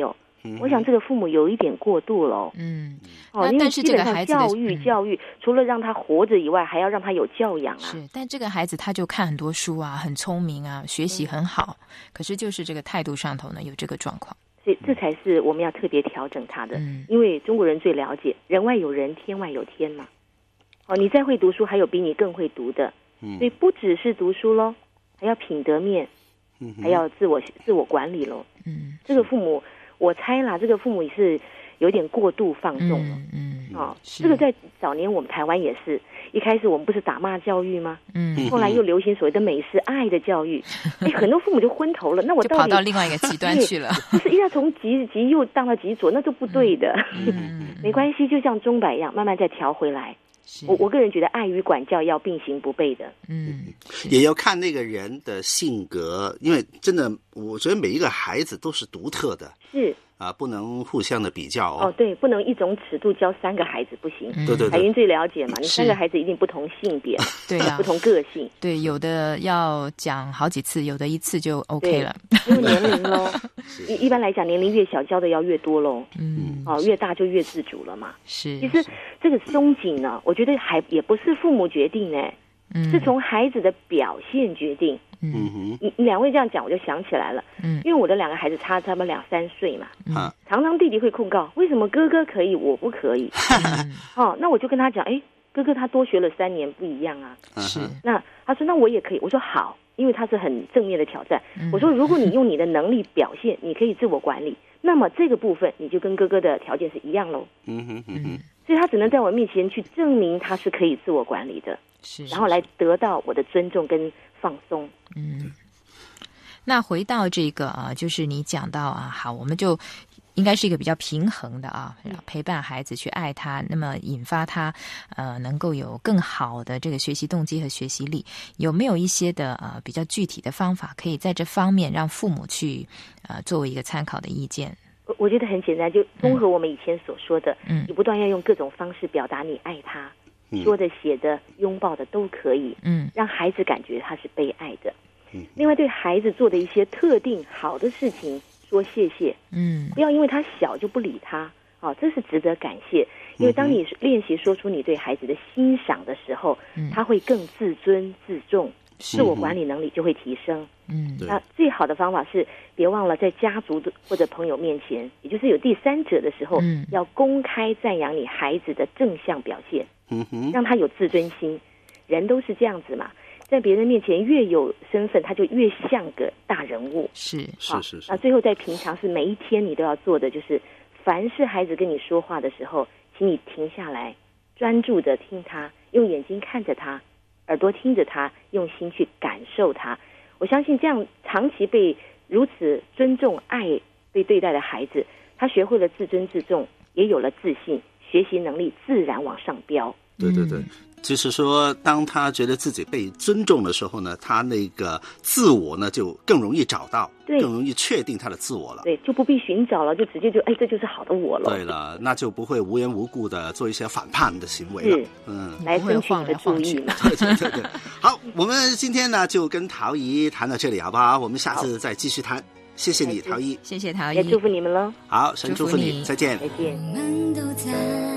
Speaker 11: 嗯、我想这个父母有一点过度了。
Speaker 2: 嗯，
Speaker 11: 哦，因为基本上教育教育、嗯、除了让他活着以外，还要让他有教养啊。
Speaker 2: 是，但这个孩子他就看很多书啊，很聪明啊，学习很好，嗯、可是就是这个态度上头呢有这个状况。
Speaker 11: 所以这才是我们要特别调整他的，嗯、因为中国人最了解人外有人，天外有天嘛。哦，你再会读书，还有比你更会读的。嗯，所以不只是读书咯，还要品德面，嗯、还要自我自我管理咯。嗯，这个父母，我猜啦，这个父母也是有点过度放纵了。嗯，嗯哦，这个在早年我们台湾也是，一开始我们不是打骂教育吗？嗯，后来又流行所谓的美式爱的教育，哎，很多父母就昏头了。那我到底
Speaker 2: 就跑到另外一个极端去了，
Speaker 11: 就是一定要从极极右荡到极左，那就不对的。嗯、没关系，就像钟摆一样，慢慢再调回来。我我个人觉得爱与管教要并行不悖的。
Speaker 1: 嗯，也要看那个人的性格，因为真的，我觉得每一个孩子都是独特的。
Speaker 11: 是。
Speaker 1: 啊，不能互相的比较哦。
Speaker 11: 哦，对，不能一种尺度教三个孩子不行。
Speaker 1: 对对对，
Speaker 11: 海云最了解嘛，你三个孩子一定不同性别，
Speaker 2: 对啊，
Speaker 11: 不同个性。
Speaker 2: 对，有的要讲好几次，有的一次就 OK 了。
Speaker 11: 因为年龄咯，一一般来讲，年龄越小教的要越多咯。嗯，哦，越大就越自主了嘛。
Speaker 2: 是。
Speaker 11: 其实这个松紧呢，我觉得还也不是父母决定哎，嗯，是从孩子的表现决定。嗯哼，你两位这样讲，我就想起来了。嗯，因为我的两个孩子差他们两三岁嘛，嗯，常常弟弟会控告，为什么哥哥可以，我不可以？哦，那我就跟他讲，哎，哥哥他多学了三年，不一样啊。
Speaker 2: 是，
Speaker 11: 那他说那我也可以，我说好，因为他是很正面的挑战。嗯、我说如果你用你的能力表现，你可以自我管理，那么这个部分你就跟哥哥的条件是一样喽。嗯哼嗯哼，所以他只能在我面前去证明他是可以自我管理的，
Speaker 2: 是，
Speaker 11: 然后来得到我的尊重跟放松。
Speaker 2: 嗯，那回到这个啊，就是你讲到啊，好，我们就应该是一个比较平衡的啊，陪伴孩子去爱他，那么引发他呃能够有更好的这个学习动机和学习力，有没有一些的呃比较具体的方法，可以在这方面让父母去呃作为一个参考的意见？
Speaker 11: 我觉得很简单，就综合我们以前所说的，嗯，你不断要用各种方式表达你爱他。说的、写的、拥抱的都可以，嗯，让孩子感觉他是被爱的。嗯，另外对孩子做的一些特定好的事情说谢谢，嗯，不要因为他小就不理他，哦，这是值得感谢。因为当你练习说出你对孩子的欣赏的时候，嗯，他会更自尊自重，自我管理能力就会提升。嗯，那最好的方法是别忘了在家族或者朋友面前，也就是有第三者的时候，嗯，要公开赞扬你孩子的正向表现。嗯哼，让他有自尊心，人都是这样子嘛，在别人面前越有身份，他就越像个大人物。
Speaker 2: 是
Speaker 1: 是是是。
Speaker 11: 那最后在平常是每一天你都要做的，就是凡是孩子跟你说话的时候，请你停下来，专注的听他，用眼睛看着他，耳朵听着他，用心去感受他。我相信这样长期被如此尊重爱被对待的孩子，他学会了自尊自重，也有了自信，学习能力自然往上飙。
Speaker 1: 对对对，就是说当他觉得自己被尊重的时候呢，他那个自我呢就更容易找到，更容易确定他的自我了。
Speaker 11: 对，就不必寻找了，就直接就哎，这就是好的我了。
Speaker 1: 对了，那就不会无缘无故的做一些反叛的行为了。
Speaker 11: 是，嗯，来争取你的注意嘛。
Speaker 1: 对对对对。好，我们今天呢就跟陶姨谈到这里，好不好？我们下次再继续谈。谢谢你，陶姨。
Speaker 2: 谢谢陶姨，
Speaker 11: 也祝福你们喽。
Speaker 1: 好，神祝福你，再见。
Speaker 11: 再见。
Speaker 4: 我们都在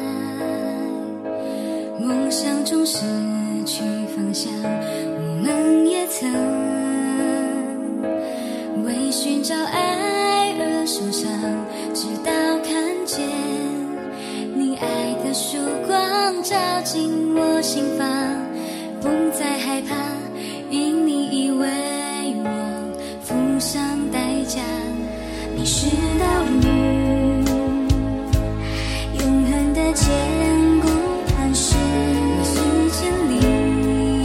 Speaker 4: 梦想中失去方向，我们也曾为寻找爱而受伤，直到看见你爱的曙光照进我心房，不再害怕因你以为我付上代价，你是道路，永恒的坚固磐石，我是千里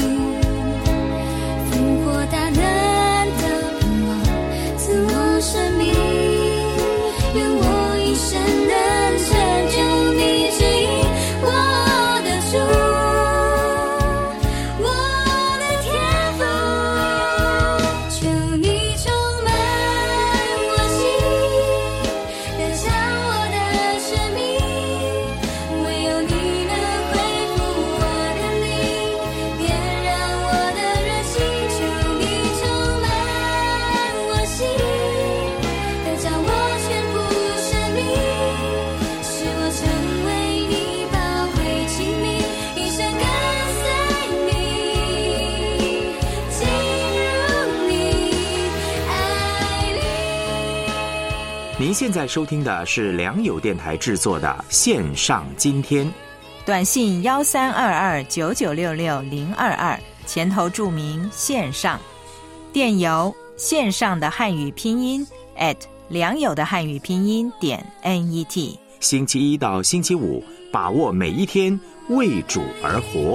Speaker 4: 复活大能的盼望，赐我生命，愿我一生能成就你指引我的主。
Speaker 12: 您现在收听的是良友电台制作的线上今天，
Speaker 2: 短信幺三二二九九六六零二二，前头注明线上，电邮线上的汉语拼音 at 良友的汉语拼音点 net。
Speaker 12: 星期一到星期五，把握每一天，为主而活。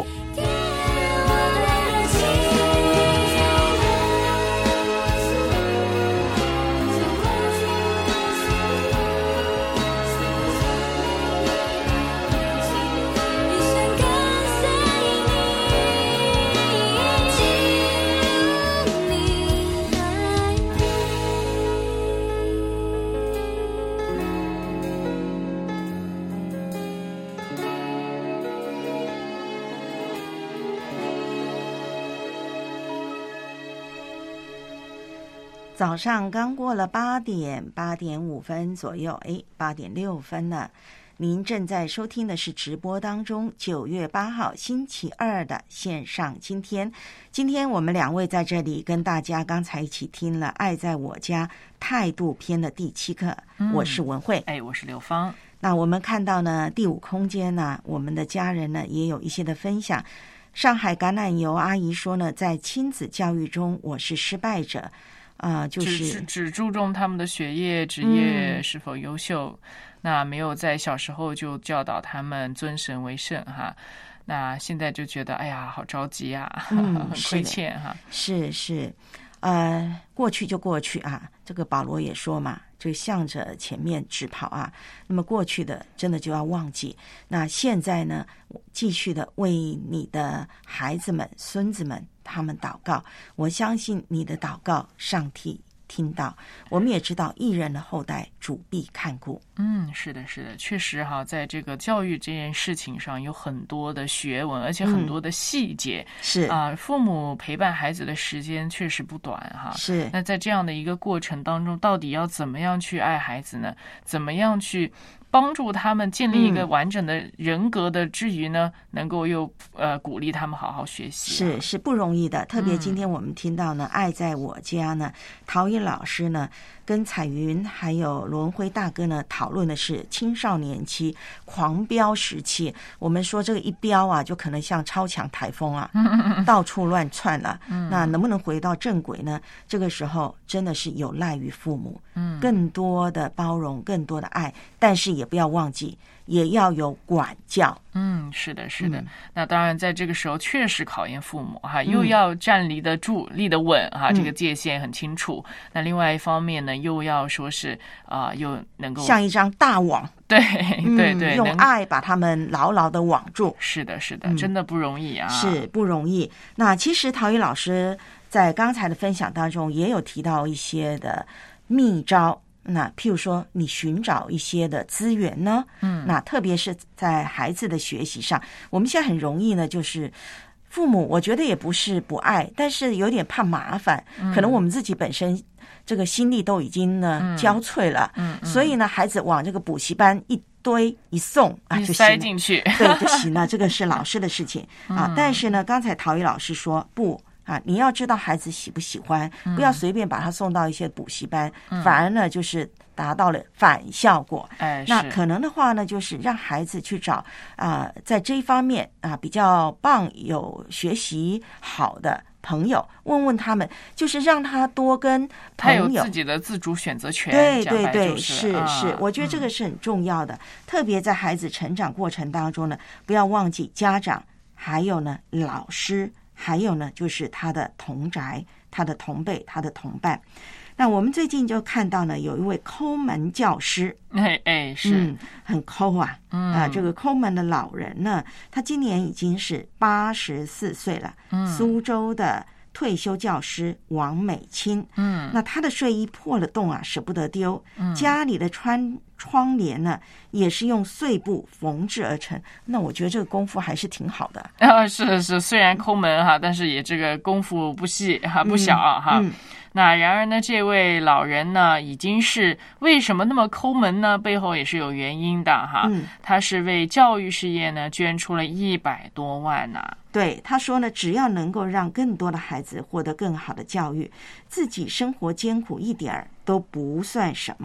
Speaker 6: 早上刚过了八点，八点五分左右，哎，八点六分了。您正在收听的是直播当中九月八号星期二的线上今天。今天我们两位在这里跟大家刚才一起听了《爱在我家》态度篇的第七课，嗯、我是文慧，
Speaker 3: 哎，我是刘芳。
Speaker 6: 那我们看到呢，第五空间呢，我们的家人呢也有一些的分享。上海橄榄油阿姨说呢，在亲子教育中，我是失败者。啊、呃，就是
Speaker 3: 只只注重他们的学业、职业是否优秀，嗯、那没有在小时候就教导他们尊神为圣哈。那现在就觉得，哎呀，好着急啊，嗯、很亏欠哈。
Speaker 6: 是是，呃，过去就过去啊。这个保罗也说嘛，就向着前面直跑啊。那么过去的真的就要忘记。那现在呢，继续的为你的孩子们、孙子们他们祷告。我相信你的祷告，上帝听到。我们也知道，艺人的后代主必看顾。
Speaker 3: 嗯，是的，是的，确实哈，在这个教育这件事情上有很多的学问，而且很多的细节。
Speaker 6: 嗯、是
Speaker 3: 啊，父母陪伴孩子的时间确实不短哈。
Speaker 6: 是。
Speaker 3: 那在这样的一个过程当中，到底要怎么样去爱孩子呢？怎么样去帮助他们建立一个完整的人格的之余呢，嗯、能够又呃鼓励他们好好学习、啊，
Speaker 6: 是是不容易的。特别今天我们听到呢，嗯、爱在我家呢，陶冶老师呢跟彩云还有罗文辉大哥呢讨论的是青少年期狂飙时期。我们说这个一飙啊，就可能像超强台风啊，嗯、到处乱窜了。嗯、那能不能回到正轨呢？这个时候真的是有赖于父母，嗯，更多的包容，更多的爱，但是也不要忘记，也要有管教。
Speaker 3: 嗯，是的，是的。嗯、那当然，在这个时候确实考验父母哈，又要站立得住、立得稳哈，嗯、这个界限很清楚。那另外一方面呢，又要说是啊、呃，又能够
Speaker 6: 像一张大网，
Speaker 3: 对对对，
Speaker 6: 嗯、用爱把他们牢牢的网住。
Speaker 3: 是的，是的，真的不容易啊，
Speaker 6: 是不容易。那其实陶宇老师在刚才的分享当中也有提到一些的秘招。那譬如说你寻找一些的资源呢，嗯，那特别是在孩子的学习上，我们现在很容易呢，就是父母我觉得也不是不爱，但是有点怕麻烦，嗯、可能我们自己本身这个心力都已经呢、嗯、交瘁了，嗯，嗯所以呢孩子往这个补习班一堆一送啊，就
Speaker 3: 塞进去，
Speaker 6: 对，就行了，这个是老师的事情啊。嗯、但是呢，刚才陶宇老师说不。啊，你要知道孩子喜不喜欢，不要随便把他送到一些补习班，嗯、反而呢就是达到了反效果。
Speaker 3: 哎，
Speaker 6: 那可能的话呢，就是让孩子去找啊、呃，在这一方面啊比较棒、有学习好的朋友，问问他们，就是让他多跟朋友，
Speaker 3: 他有自己的自主选择权。
Speaker 6: 对对对，
Speaker 3: 是
Speaker 6: 是是，我觉得这个是很重要的，嗯、特别在孩子成长过程当中呢，不要忘记家长，还有呢老师。还有呢，就是他的同宅、他的同辈、他的同伴。那我们最近就看到呢，有一位抠门教师，
Speaker 3: 哎哎，是、
Speaker 6: 嗯、很抠啊，嗯啊，这个抠门的老人呢，他今年已经是八十四岁了，嗯，苏州的退休教师王美清，嗯，那他的睡衣破了洞啊，舍不得丢，嗯，家里的穿窗帘呢，也是用碎布缝制而成。那我觉得这个功夫还是挺好的
Speaker 3: 啊，是是，虽然抠门哈，但是也这个功夫不细哈，不小哈。嗯嗯那然而呢，这位老人呢，已经是为什么那么抠门呢？背后也是有原因的哈。嗯，他是为教育事业呢捐出了一百多万呐、啊。
Speaker 6: 对，他说呢，只要能够让更多的孩子获得更好的教育，自己生活艰苦一点儿都不算什么。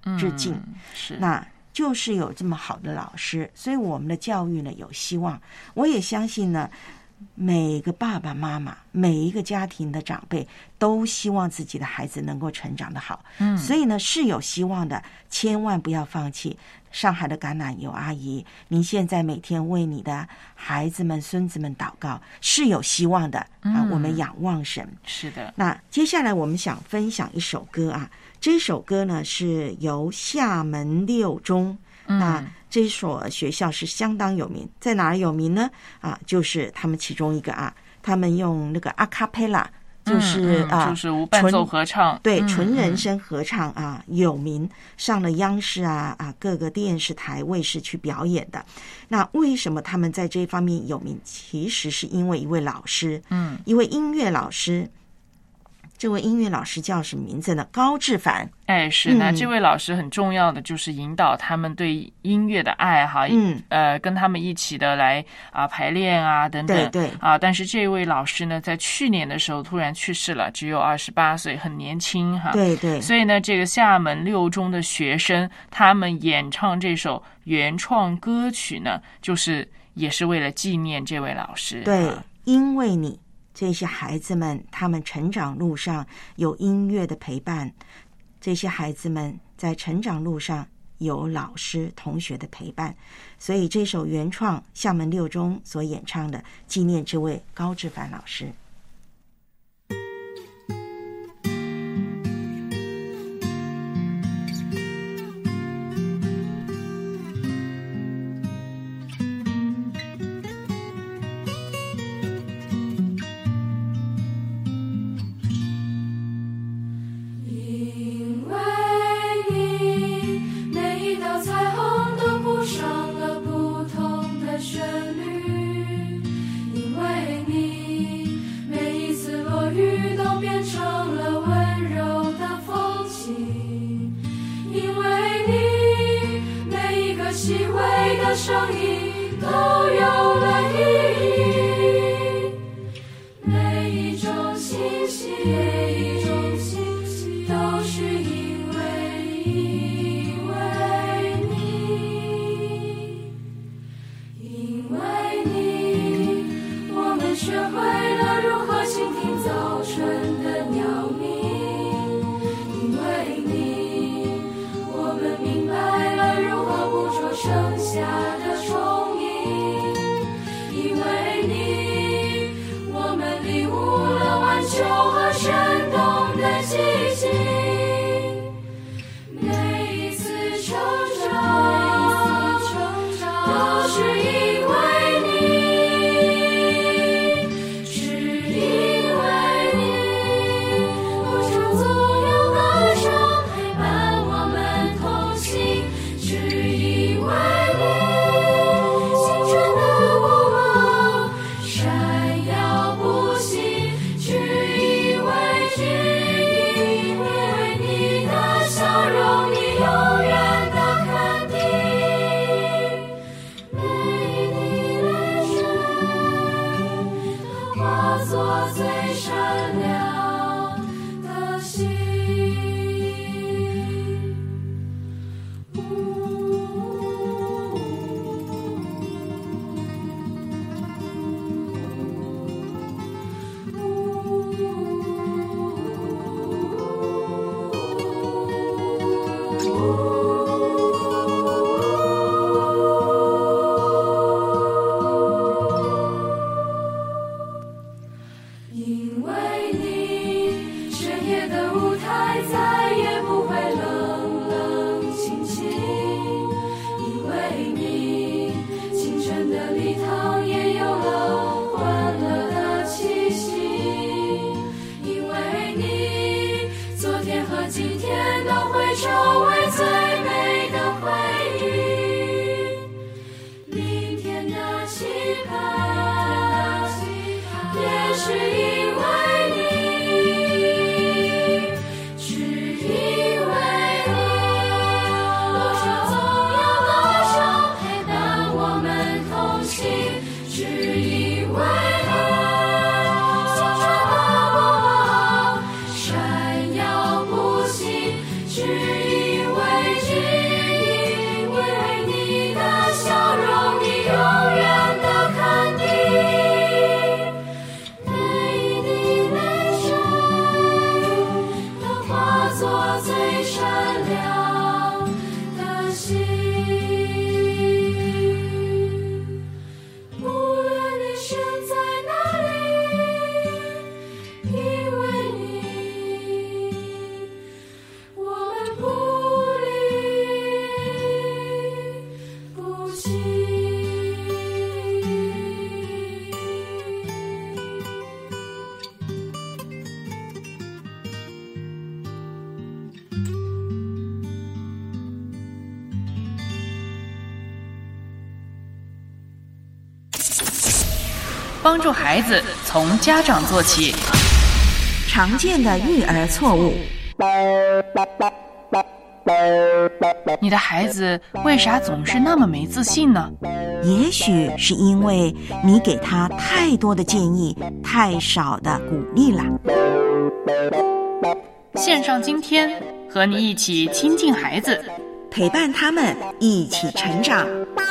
Speaker 6: 致敬。
Speaker 3: 嗯、是，
Speaker 6: 那就是有这么好的老师，所以我们的教育呢有希望。我也相信呢，每个爸爸妈妈，每一个家庭的长辈都希望自己的孩子能够成长得好。
Speaker 3: 嗯，
Speaker 6: 所以呢是有希望的，千万不要放弃。上海的橄榄油阿姨，您现在每天为你的孩子们、孙子们祷告，是有希望的、嗯、啊！我们仰望神。
Speaker 3: 是的。
Speaker 6: 那接下来我们想分享一首歌啊，这首歌呢是由厦门六中，
Speaker 3: 嗯、
Speaker 6: 那这所学校是相当有名，在哪儿有名呢？啊，就是他们其中一个啊，他们用那个阿卡贝拉。就是、
Speaker 3: 嗯嗯、
Speaker 6: 啊，
Speaker 3: 就是无伴奏合唱，
Speaker 6: 对，
Speaker 3: 嗯、
Speaker 6: 纯人声合唱啊，嗯、有名，上了央视啊啊各个电视台卫视去表演的。那为什么他们在这方面有名？其实是因为一位老师，
Speaker 3: 嗯，
Speaker 6: 一位音乐老师。这位音乐老师叫什么名字呢？高志凡。
Speaker 3: 哎，是，那这位老师很重要的就是引导他们对音乐的爱哈，
Speaker 6: 嗯，
Speaker 3: 呃，跟他们一起的来啊排练啊等等，
Speaker 6: 对对
Speaker 3: 啊，但是这位老师呢，在去年的时候突然去世了，只有二十八岁，很年轻哈，
Speaker 6: 对对，
Speaker 3: 所以呢，这个厦门六中的学生他们演唱这首原创歌曲呢，就是也是为了纪念这位老师，
Speaker 6: 对，因为你。这些孩子们，他们成长路上有音乐的陪伴，这些孩子们在成长路上有老师、同学的陪伴，所以这首原创厦门六中所演唱的，纪念这位高志凡老师。
Speaker 13: 深夜的舞台再也不会冷冷清清。
Speaker 3: 帮助孩子从家长做起。
Speaker 6: 常见的育儿错误。
Speaker 3: 你的孩子为啥总是那么没自信呢？
Speaker 6: 也许是因为你给他太多的建议，太少的鼓励了。
Speaker 3: 线上今天和你一起亲近孩子，
Speaker 6: 陪伴他们一起成长。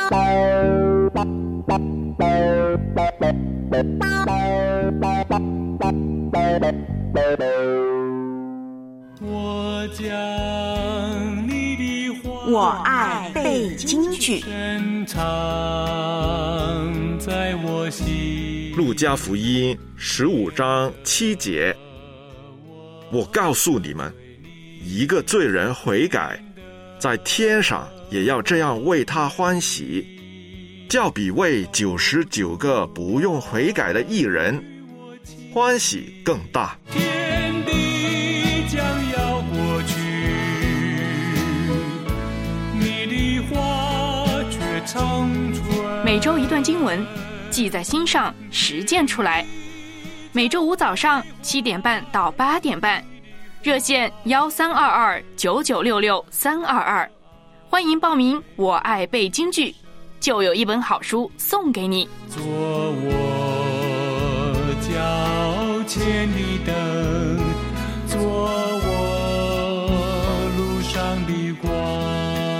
Speaker 13: 我将你的话，
Speaker 6: 我爱背京剧。
Speaker 13: 在我心。
Speaker 14: 路加福音十五章七节，我告诉你们，一个罪人悔改，在天上也要这样为他欢喜，较比为九十九个不用悔改的义人欢喜更大。
Speaker 13: 天地将要过去，你的话却长存。
Speaker 3: 每周一段经文，记在心上，实践出来。每周五早上七点半到八点半，热线幺三二二九九六六三二二，欢迎报名。我爱背京剧，就有一本好书送给你。
Speaker 13: 做我脚前的灯，做我路上的光。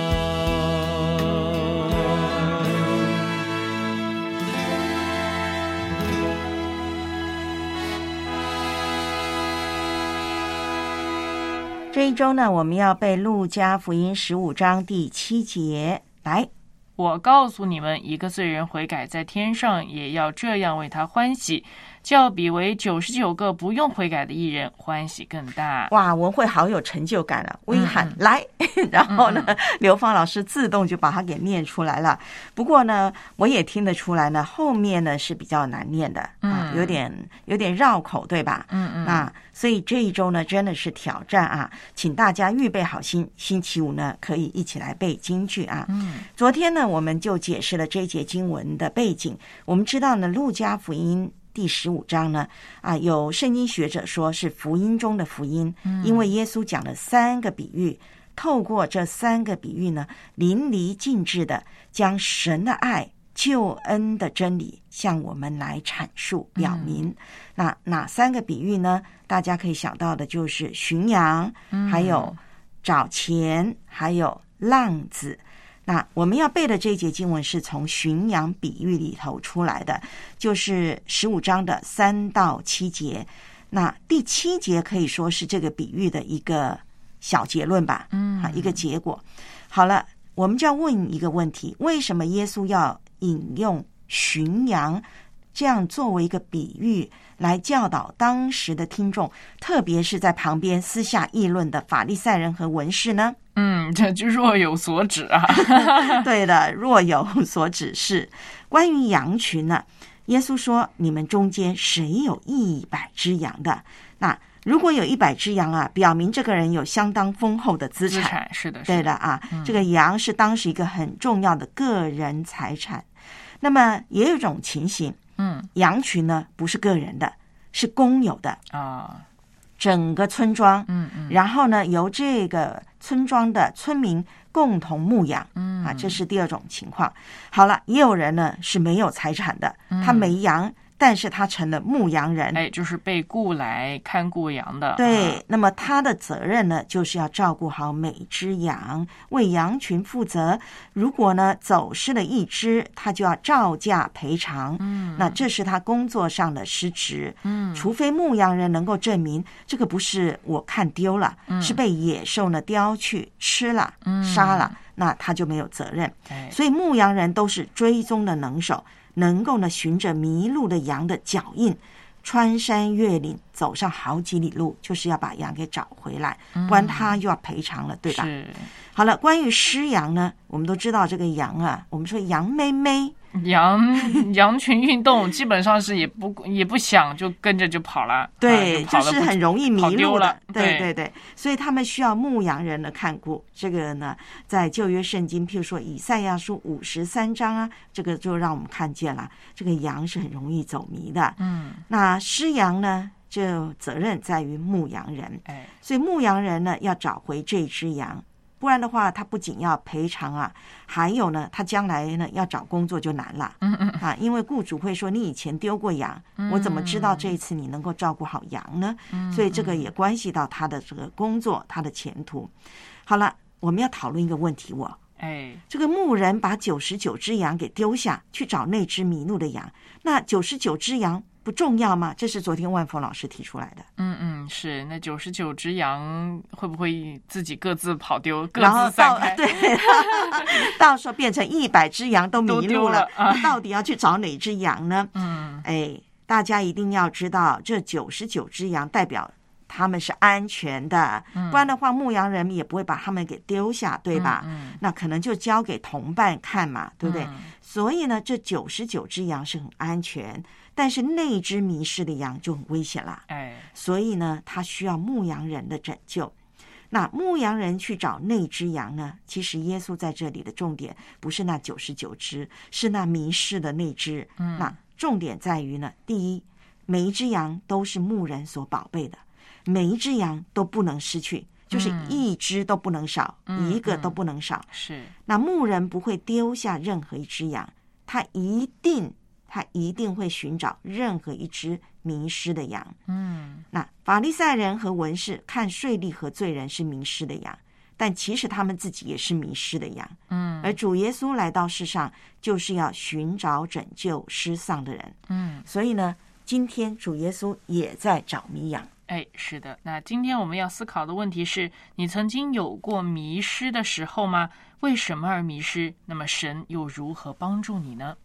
Speaker 6: 这一周呢，我们要背路加福音十五章第七节。来，
Speaker 3: 我告诉你们，一个罪人悔改，在天上也要这样为他欢喜，较比为九十九个不用悔改的义人欢喜更大。
Speaker 6: 哇，文慧好有成就感了！我一喊、嗯、来，然后呢，嗯、刘芳老师自动就把它给念出来了。不过呢，我也听得出来呢，后面呢是比较难念的，嗯、啊，有点有点绕口，对吧？嗯嗯。啊，所以这一周呢，真的是挑战啊，请大家预备好心，星期五呢可以一起来背京剧啊。嗯。昨天呢，我们就解释了这一节经文的背景。我们知道呢，路加福音第十五章呢，啊，有圣经学者说是福音中的福音，嗯、因为耶稣讲了三个比喻，透过这三个比喻呢，淋漓尽致的将神的爱、救恩的真理向我们来阐述表明。嗯、那哪三个比喻呢？大家可以想到的就是巡羊，嗯、还有找钱，还有浪子。那我们要背的这一节经文是从巡羊比喻里头出来的，就是十五章的三到七节。那第七节可以说是这个比喻的一个小结论吧，嗯，一个结果。好了，我们就要问一个问题：为什么耶稣要引用巡羊这样作为一个比喻来教导当时的听众，特别是在旁边私下议论的法利赛人和文士呢？
Speaker 3: 嗯，这就若有所指啊。
Speaker 6: 对的，若有所指是关于羊群呢。耶稣说：“你们中间谁有一百只羊的？那如果有一百只羊啊，表明这个人有相当丰厚的资产。
Speaker 3: 资产是的，
Speaker 6: 对的啊。嗯、这个羊是当时一个很重要的个人财产。那么也有一种情形，嗯，羊群呢不是个人的，是公有的啊。”整个村庄，嗯嗯，然后呢，由这个村庄的村民共同牧养，嗯啊，这是第二种情况。好了，也有人呢是没有财产的，嗯、他没羊，但是他成了牧羊人，
Speaker 3: 哎，就是被雇来看顾羊的。
Speaker 6: 对，啊、那么他的责任呢，就是要照顾好每只羊，为羊群负责。如果呢走失了一只，他就要照价赔偿。嗯，那这是他工作上的失职。嗯，除非牧羊人能够证明这个不是我看丢了，嗯、是被野兽呢叼去吃了、嗯、杀了，那他就没有责任。所以牧羊人都是追踪的能手。能够呢循着迷路的羊的脚印，穿山越岭，走上好几里路，就是要把羊给找回来，不然他又要赔偿了，对吧？是。好了，关于失羊呢，我们都知道这个羊啊，我们说羊妹妹
Speaker 3: 羊羊群运动基本上是也不也不想就跟着就跑了，
Speaker 6: 对，
Speaker 3: 啊、就,
Speaker 6: 就是很容易迷路
Speaker 3: 了，
Speaker 6: 对对对，所以他们需要牧羊人的看顾。这个呢，在旧约圣经，譬如说以赛亚书五十三章啊，这个就让我们看见了，这个羊是很容易走迷的。
Speaker 3: 嗯，
Speaker 6: 那失羊呢，这责任在于牧羊人，
Speaker 3: 哎，
Speaker 6: 所以牧羊人呢要找回这只羊。不然的话，他不仅要赔偿啊，还有呢，他将来呢要找工作就难了。
Speaker 3: 嗯嗯
Speaker 6: 啊，因为雇主会说你以前丢过羊，
Speaker 3: 嗯、
Speaker 6: 我怎么知道这一次你能够照顾好羊呢？
Speaker 3: 嗯、
Speaker 6: 所以这个也关系到他的这个工作，他的前途。好了，我们要讨论一个问题，我
Speaker 3: 哎，
Speaker 6: 这个牧人把九十九只羊给丢下去找那只迷路的羊，那九十九只羊不重要吗？这是昨天万峰老师提出来的。
Speaker 3: 嗯嗯，是。那九十九只羊会不会自己各自跑丢，各
Speaker 6: 然后
Speaker 3: 自散开？
Speaker 6: 对，到时候变成一百只羊都迷路了，
Speaker 3: 了啊、
Speaker 6: 到底要去找哪只羊呢？
Speaker 3: 嗯，
Speaker 6: 哎，大家一定要知道，这九十九只羊代表他们是安全的，
Speaker 3: 嗯、
Speaker 6: 不然的话，牧羊人也不会把他们给丢下，对吧？
Speaker 3: 嗯嗯、
Speaker 6: 那可能就交给同伴看嘛，对不对？
Speaker 3: 嗯、
Speaker 6: 所以呢，这九十九只羊是很安全。但是那一只迷失的羊就很危险啦，
Speaker 3: 哎，
Speaker 6: 所以呢，他需要牧羊人的拯救。那牧羊人去找那只羊呢？其实耶稣在这里的重点不是那九十九只，是那迷失的那只。
Speaker 3: 嗯，
Speaker 6: 那重点在于呢，第一，每一只羊都是牧人所宝贝的，每一只羊都不能失去，就是一只都不能少，
Speaker 3: 嗯、
Speaker 6: 一个都不能少。
Speaker 3: 嗯、是，
Speaker 6: 那牧人不会丢下任何一只羊，他一定。他一定会寻找任何一只迷失的羊。
Speaker 3: 嗯，
Speaker 6: 那法利赛人和文士看税吏和罪人是迷失的羊，但其实他们自己也是迷失的羊。
Speaker 3: 嗯，
Speaker 6: 而主耶稣来到世上，就是要寻找拯救失丧的人。
Speaker 3: 嗯，
Speaker 6: 所以呢，今天主耶稣也在找迷羊。
Speaker 3: 哎，是的。那今天我们要思考的问题是：你曾经有过迷失的时候吗？为什么而迷失？那么神又如何帮助你呢？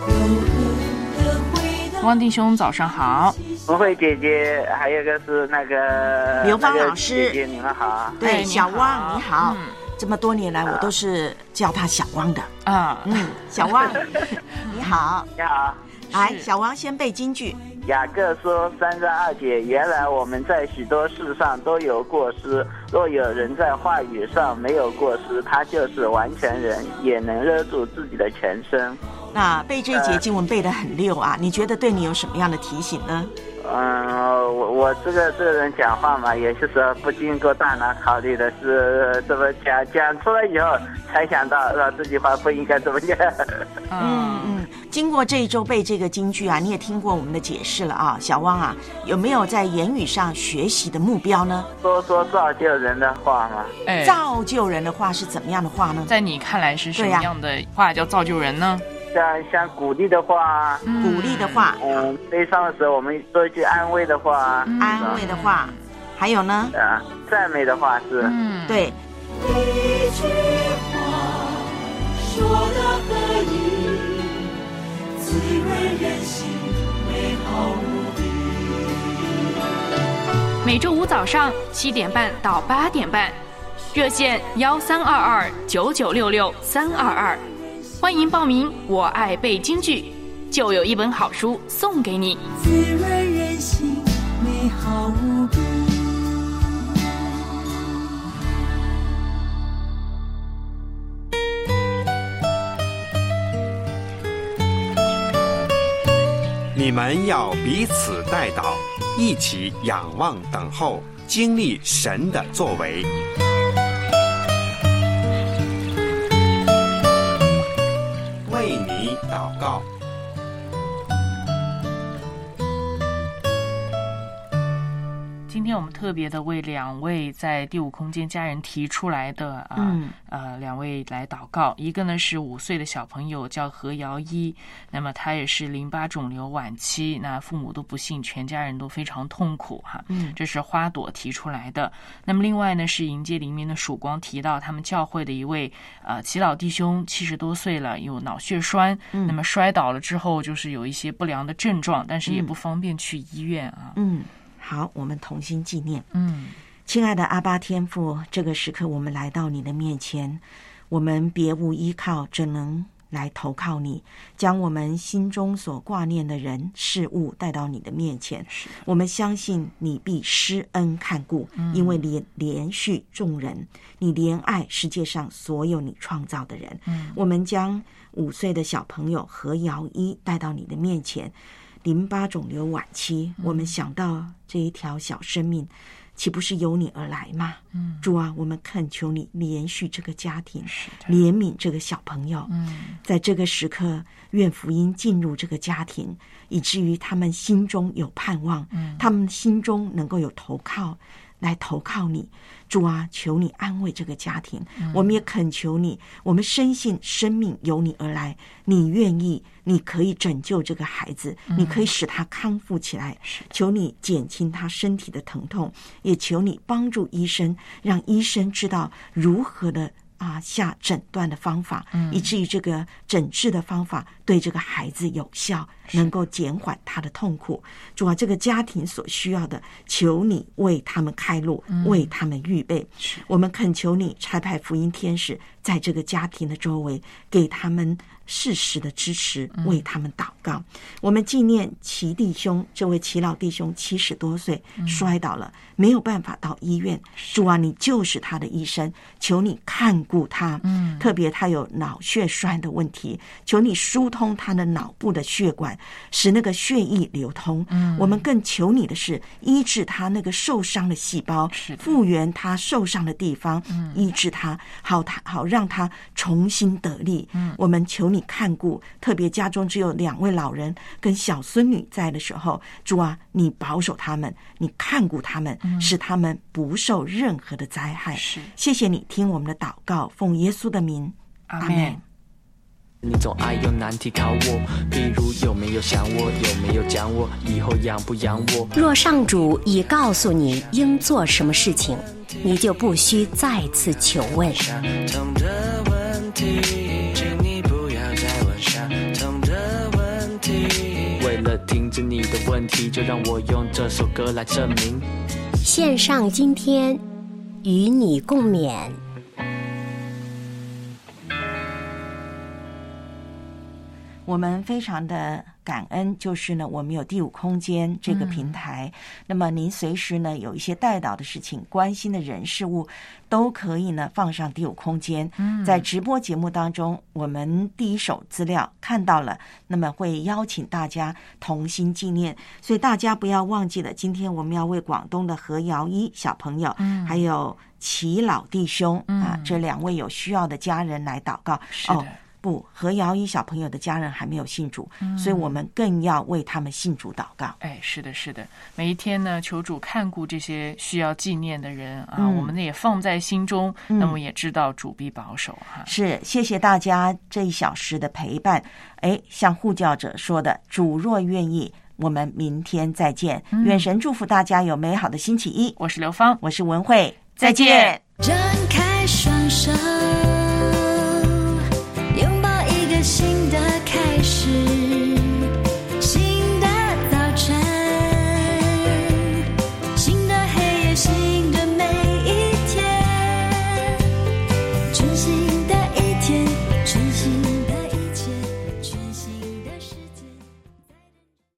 Speaker 3: 汪弟兄早上好。
Speaker 15: 文慧姐姐，还有个是那个
Speaker 6: 刘芳老师，
Speaker 15: 姐姐你们好。
Speaker 6: 对，小汪你好。
Speaker 3: 嗯，
Speaker 6: 这么多年来我都是叫他小汪的
Speaker 3: 啊。
Speaker 6: 嗯，小汪你好。
Speaker 15: 你好。
Speaker 6: 来，小汪先背金句。
Speaker 15: 雅各说三章二节，原来我们在许多事上都有过失，若有人在话语上没有过失，他就是完全人，也能勒住自己的全身。
Speaker 6: 那背这一节经文背得很溜啊，呃、你觉得对你有什么样的提醒呢？
Speaker 15: 嗯，我我这个这个人讲话嘛，也是说不经过大脑考虑的，是这么讲讲出来以后才想到，说这句话不应该这么讲。
Speaker 6: 嗯嗯，经过这一周背这个金句啊，你也听过我们的解释了啊，小汪啊，有没有在言语上学习的目标呢？
Speaker 15: 说说造就人的话嘛。
Speaker 3: 哎，
Speaker 6: 造就人的话是怎么样的话呢？
Speaker 3: 在你看来是什么样的话叫造就人呢？
Speaker 15: 像像鼓励的话，
Speaker 6: 嗯、鼓励的话，
Speaker 15: 嗯，悲伤的时候我们说一句安慰的话，
Speaker 6: 嗯、安慰的话，还有呢？
Speaker 15: 啊，赞美的话是，
Speaker 3: 嗯，
Speaker 6: 对。
Speaker 13: 一句话说的合意，滋润人心，美好无比。
Speaker 16: 每周五早上七点半到八点半，热线幺三二二九九六六三二二。欢迎报名，我爱背京剧，就有一本好书送给你。
Speaker 13: 滋润人心，美好无比。
Speaker 17: 你们要彼此代祷，一起仰望等候，经历神的作为。为你祷告。
Speaker 3: 今天我们特别的为两位在第五空间家人提出来的啊、
Speaker 6: 嗯、
Speaker 3: 呃两位来祷告。一个呢是五岁的小朋友叫何瑶一，那么他也是淋巴肿瘤晚期，那父母都不幸，全家人都非常痛苦哈。
Speaker 6: 嗯，
Speaker 3: 这是花朵提出来的。那么另外呢是迎接黎明的曙光提到他们教会的一位呃耆老弟兄，七十多岁了，有脑血栓，
Speaker 6: 嗯、
Speaker 3: 那么摔倒了之后就是有一些不良的症状，但是也不方便去医院啊。
Speaker 6: 嗯。好，我们同心纪念。
Speaker 3: 嗯，
Speaker 6: 亲爱的阿爸天父，这个时刻我们来到你的面前，我们别无依靠，只能来投靠你，将我们心中所挂念的人事物带到你的面前。我们相信你必施恩看顾，嗯、因为连连续众人，你怜爱世界上所有你创造的人。嗯、我们将五岁的小朋友何瑶一带到你的面前，淋巴肿瘤晚期，嗯、我们想到这一条小生命岂不是由你而来吗？嗯，主啊，我们恳求你怜恤这个家庭，怜悯这个小朋友。嗯，在这个时刻，愿福音进入这个家庭，以至于他们心中有盼望，嗯，他们心中能够有投靠，来投靠你。主啊，求你安慰这个家庭。嗯、我们也恳求你，我们深信生命由你而来，你愿意，你可以拯救这个孩子，嗯、你可以使他康复起来。求你减轻他身体的疼痛，也求你帮助医生，让医生知道如何的啊下诊断的方法，嗯、以至于这个诊治的方法对这个孩子有效，能够减缓他的痛苦。主啊，这个家庭所需要的，求你为他们开路，嗯、为他们预备。我们恳求你差派福音天使在这个家庭的周围，给他们适时的支持，为他们祷告。嗯、我们纪念齐弟兄，这位齐老弟兄七十多岁，嗯、摔倒了，没有办法到医院。主啊，你就是他的医生，求你看顾他。嗯，特别他有脑血栓的问题，求你疏通他的脑部的血管，使那个血液流通。嗯，我们更求你的是医治他那个受伤的细胞，复原他受伤的地方，嗯、医治他，好他好让他重新得力。嗯，我们求你看顾，特别家中只有两位老人跟小孙女在的时候，主啊，你保守他们，你看顾他们，嗯、使他们不受任何的灾害。谢谢你听我们的祷告，奉耶稣的名，阿们。
Speaker 18: 你总爱用难题考我，比如有没有想我，有没有讲我，以后养不养我。
Speaker 7: 若上主已告诉你应做什么事情，你就不需再次求问。
Speaker 18: 痛的问题，请你不要再问相同的问题。为了停止你的问题，就让我用这首歌来证明。
Speaker 7: 线上今天与你共勉。
Speaker 6: 我们非常的感恩，就是呢，我们有第五空间这个平台。嗯、那么您随时呢有一些代祷的事情、关心的人事物，都可以呢放上第五空间。嗯，在直播节目当中，我们第一手资料看到了，那么会邀请大家同心纪念。所以大家不要忘记了，今天我们要为广东的何瑶一小朋友，嗯，还有齐老弟兄、嗯、啊这两位有需要的家人来祷告。是的。哦不，何瑶一小朋友的家人还没有信主，嗯、所以我们更要为他们信主祷告。
Speaker 3: 哎，是的，是的，每一天呢，求主看顾这些需要纪念的人啊，嗯、我们呢也放在心中，嗯、那么也知道主必保守哈。
Speaker 6: 是，谢谢大家这一小时的陪伴。哎，像护教者说的，主若愿意，我们明天再见。嗯、愿神祝福大家有美好的星期一。
Speaker 3: 我是刘芳，
Speaker 6: 我是文慧，再见。
Speaker 4: 张开双手。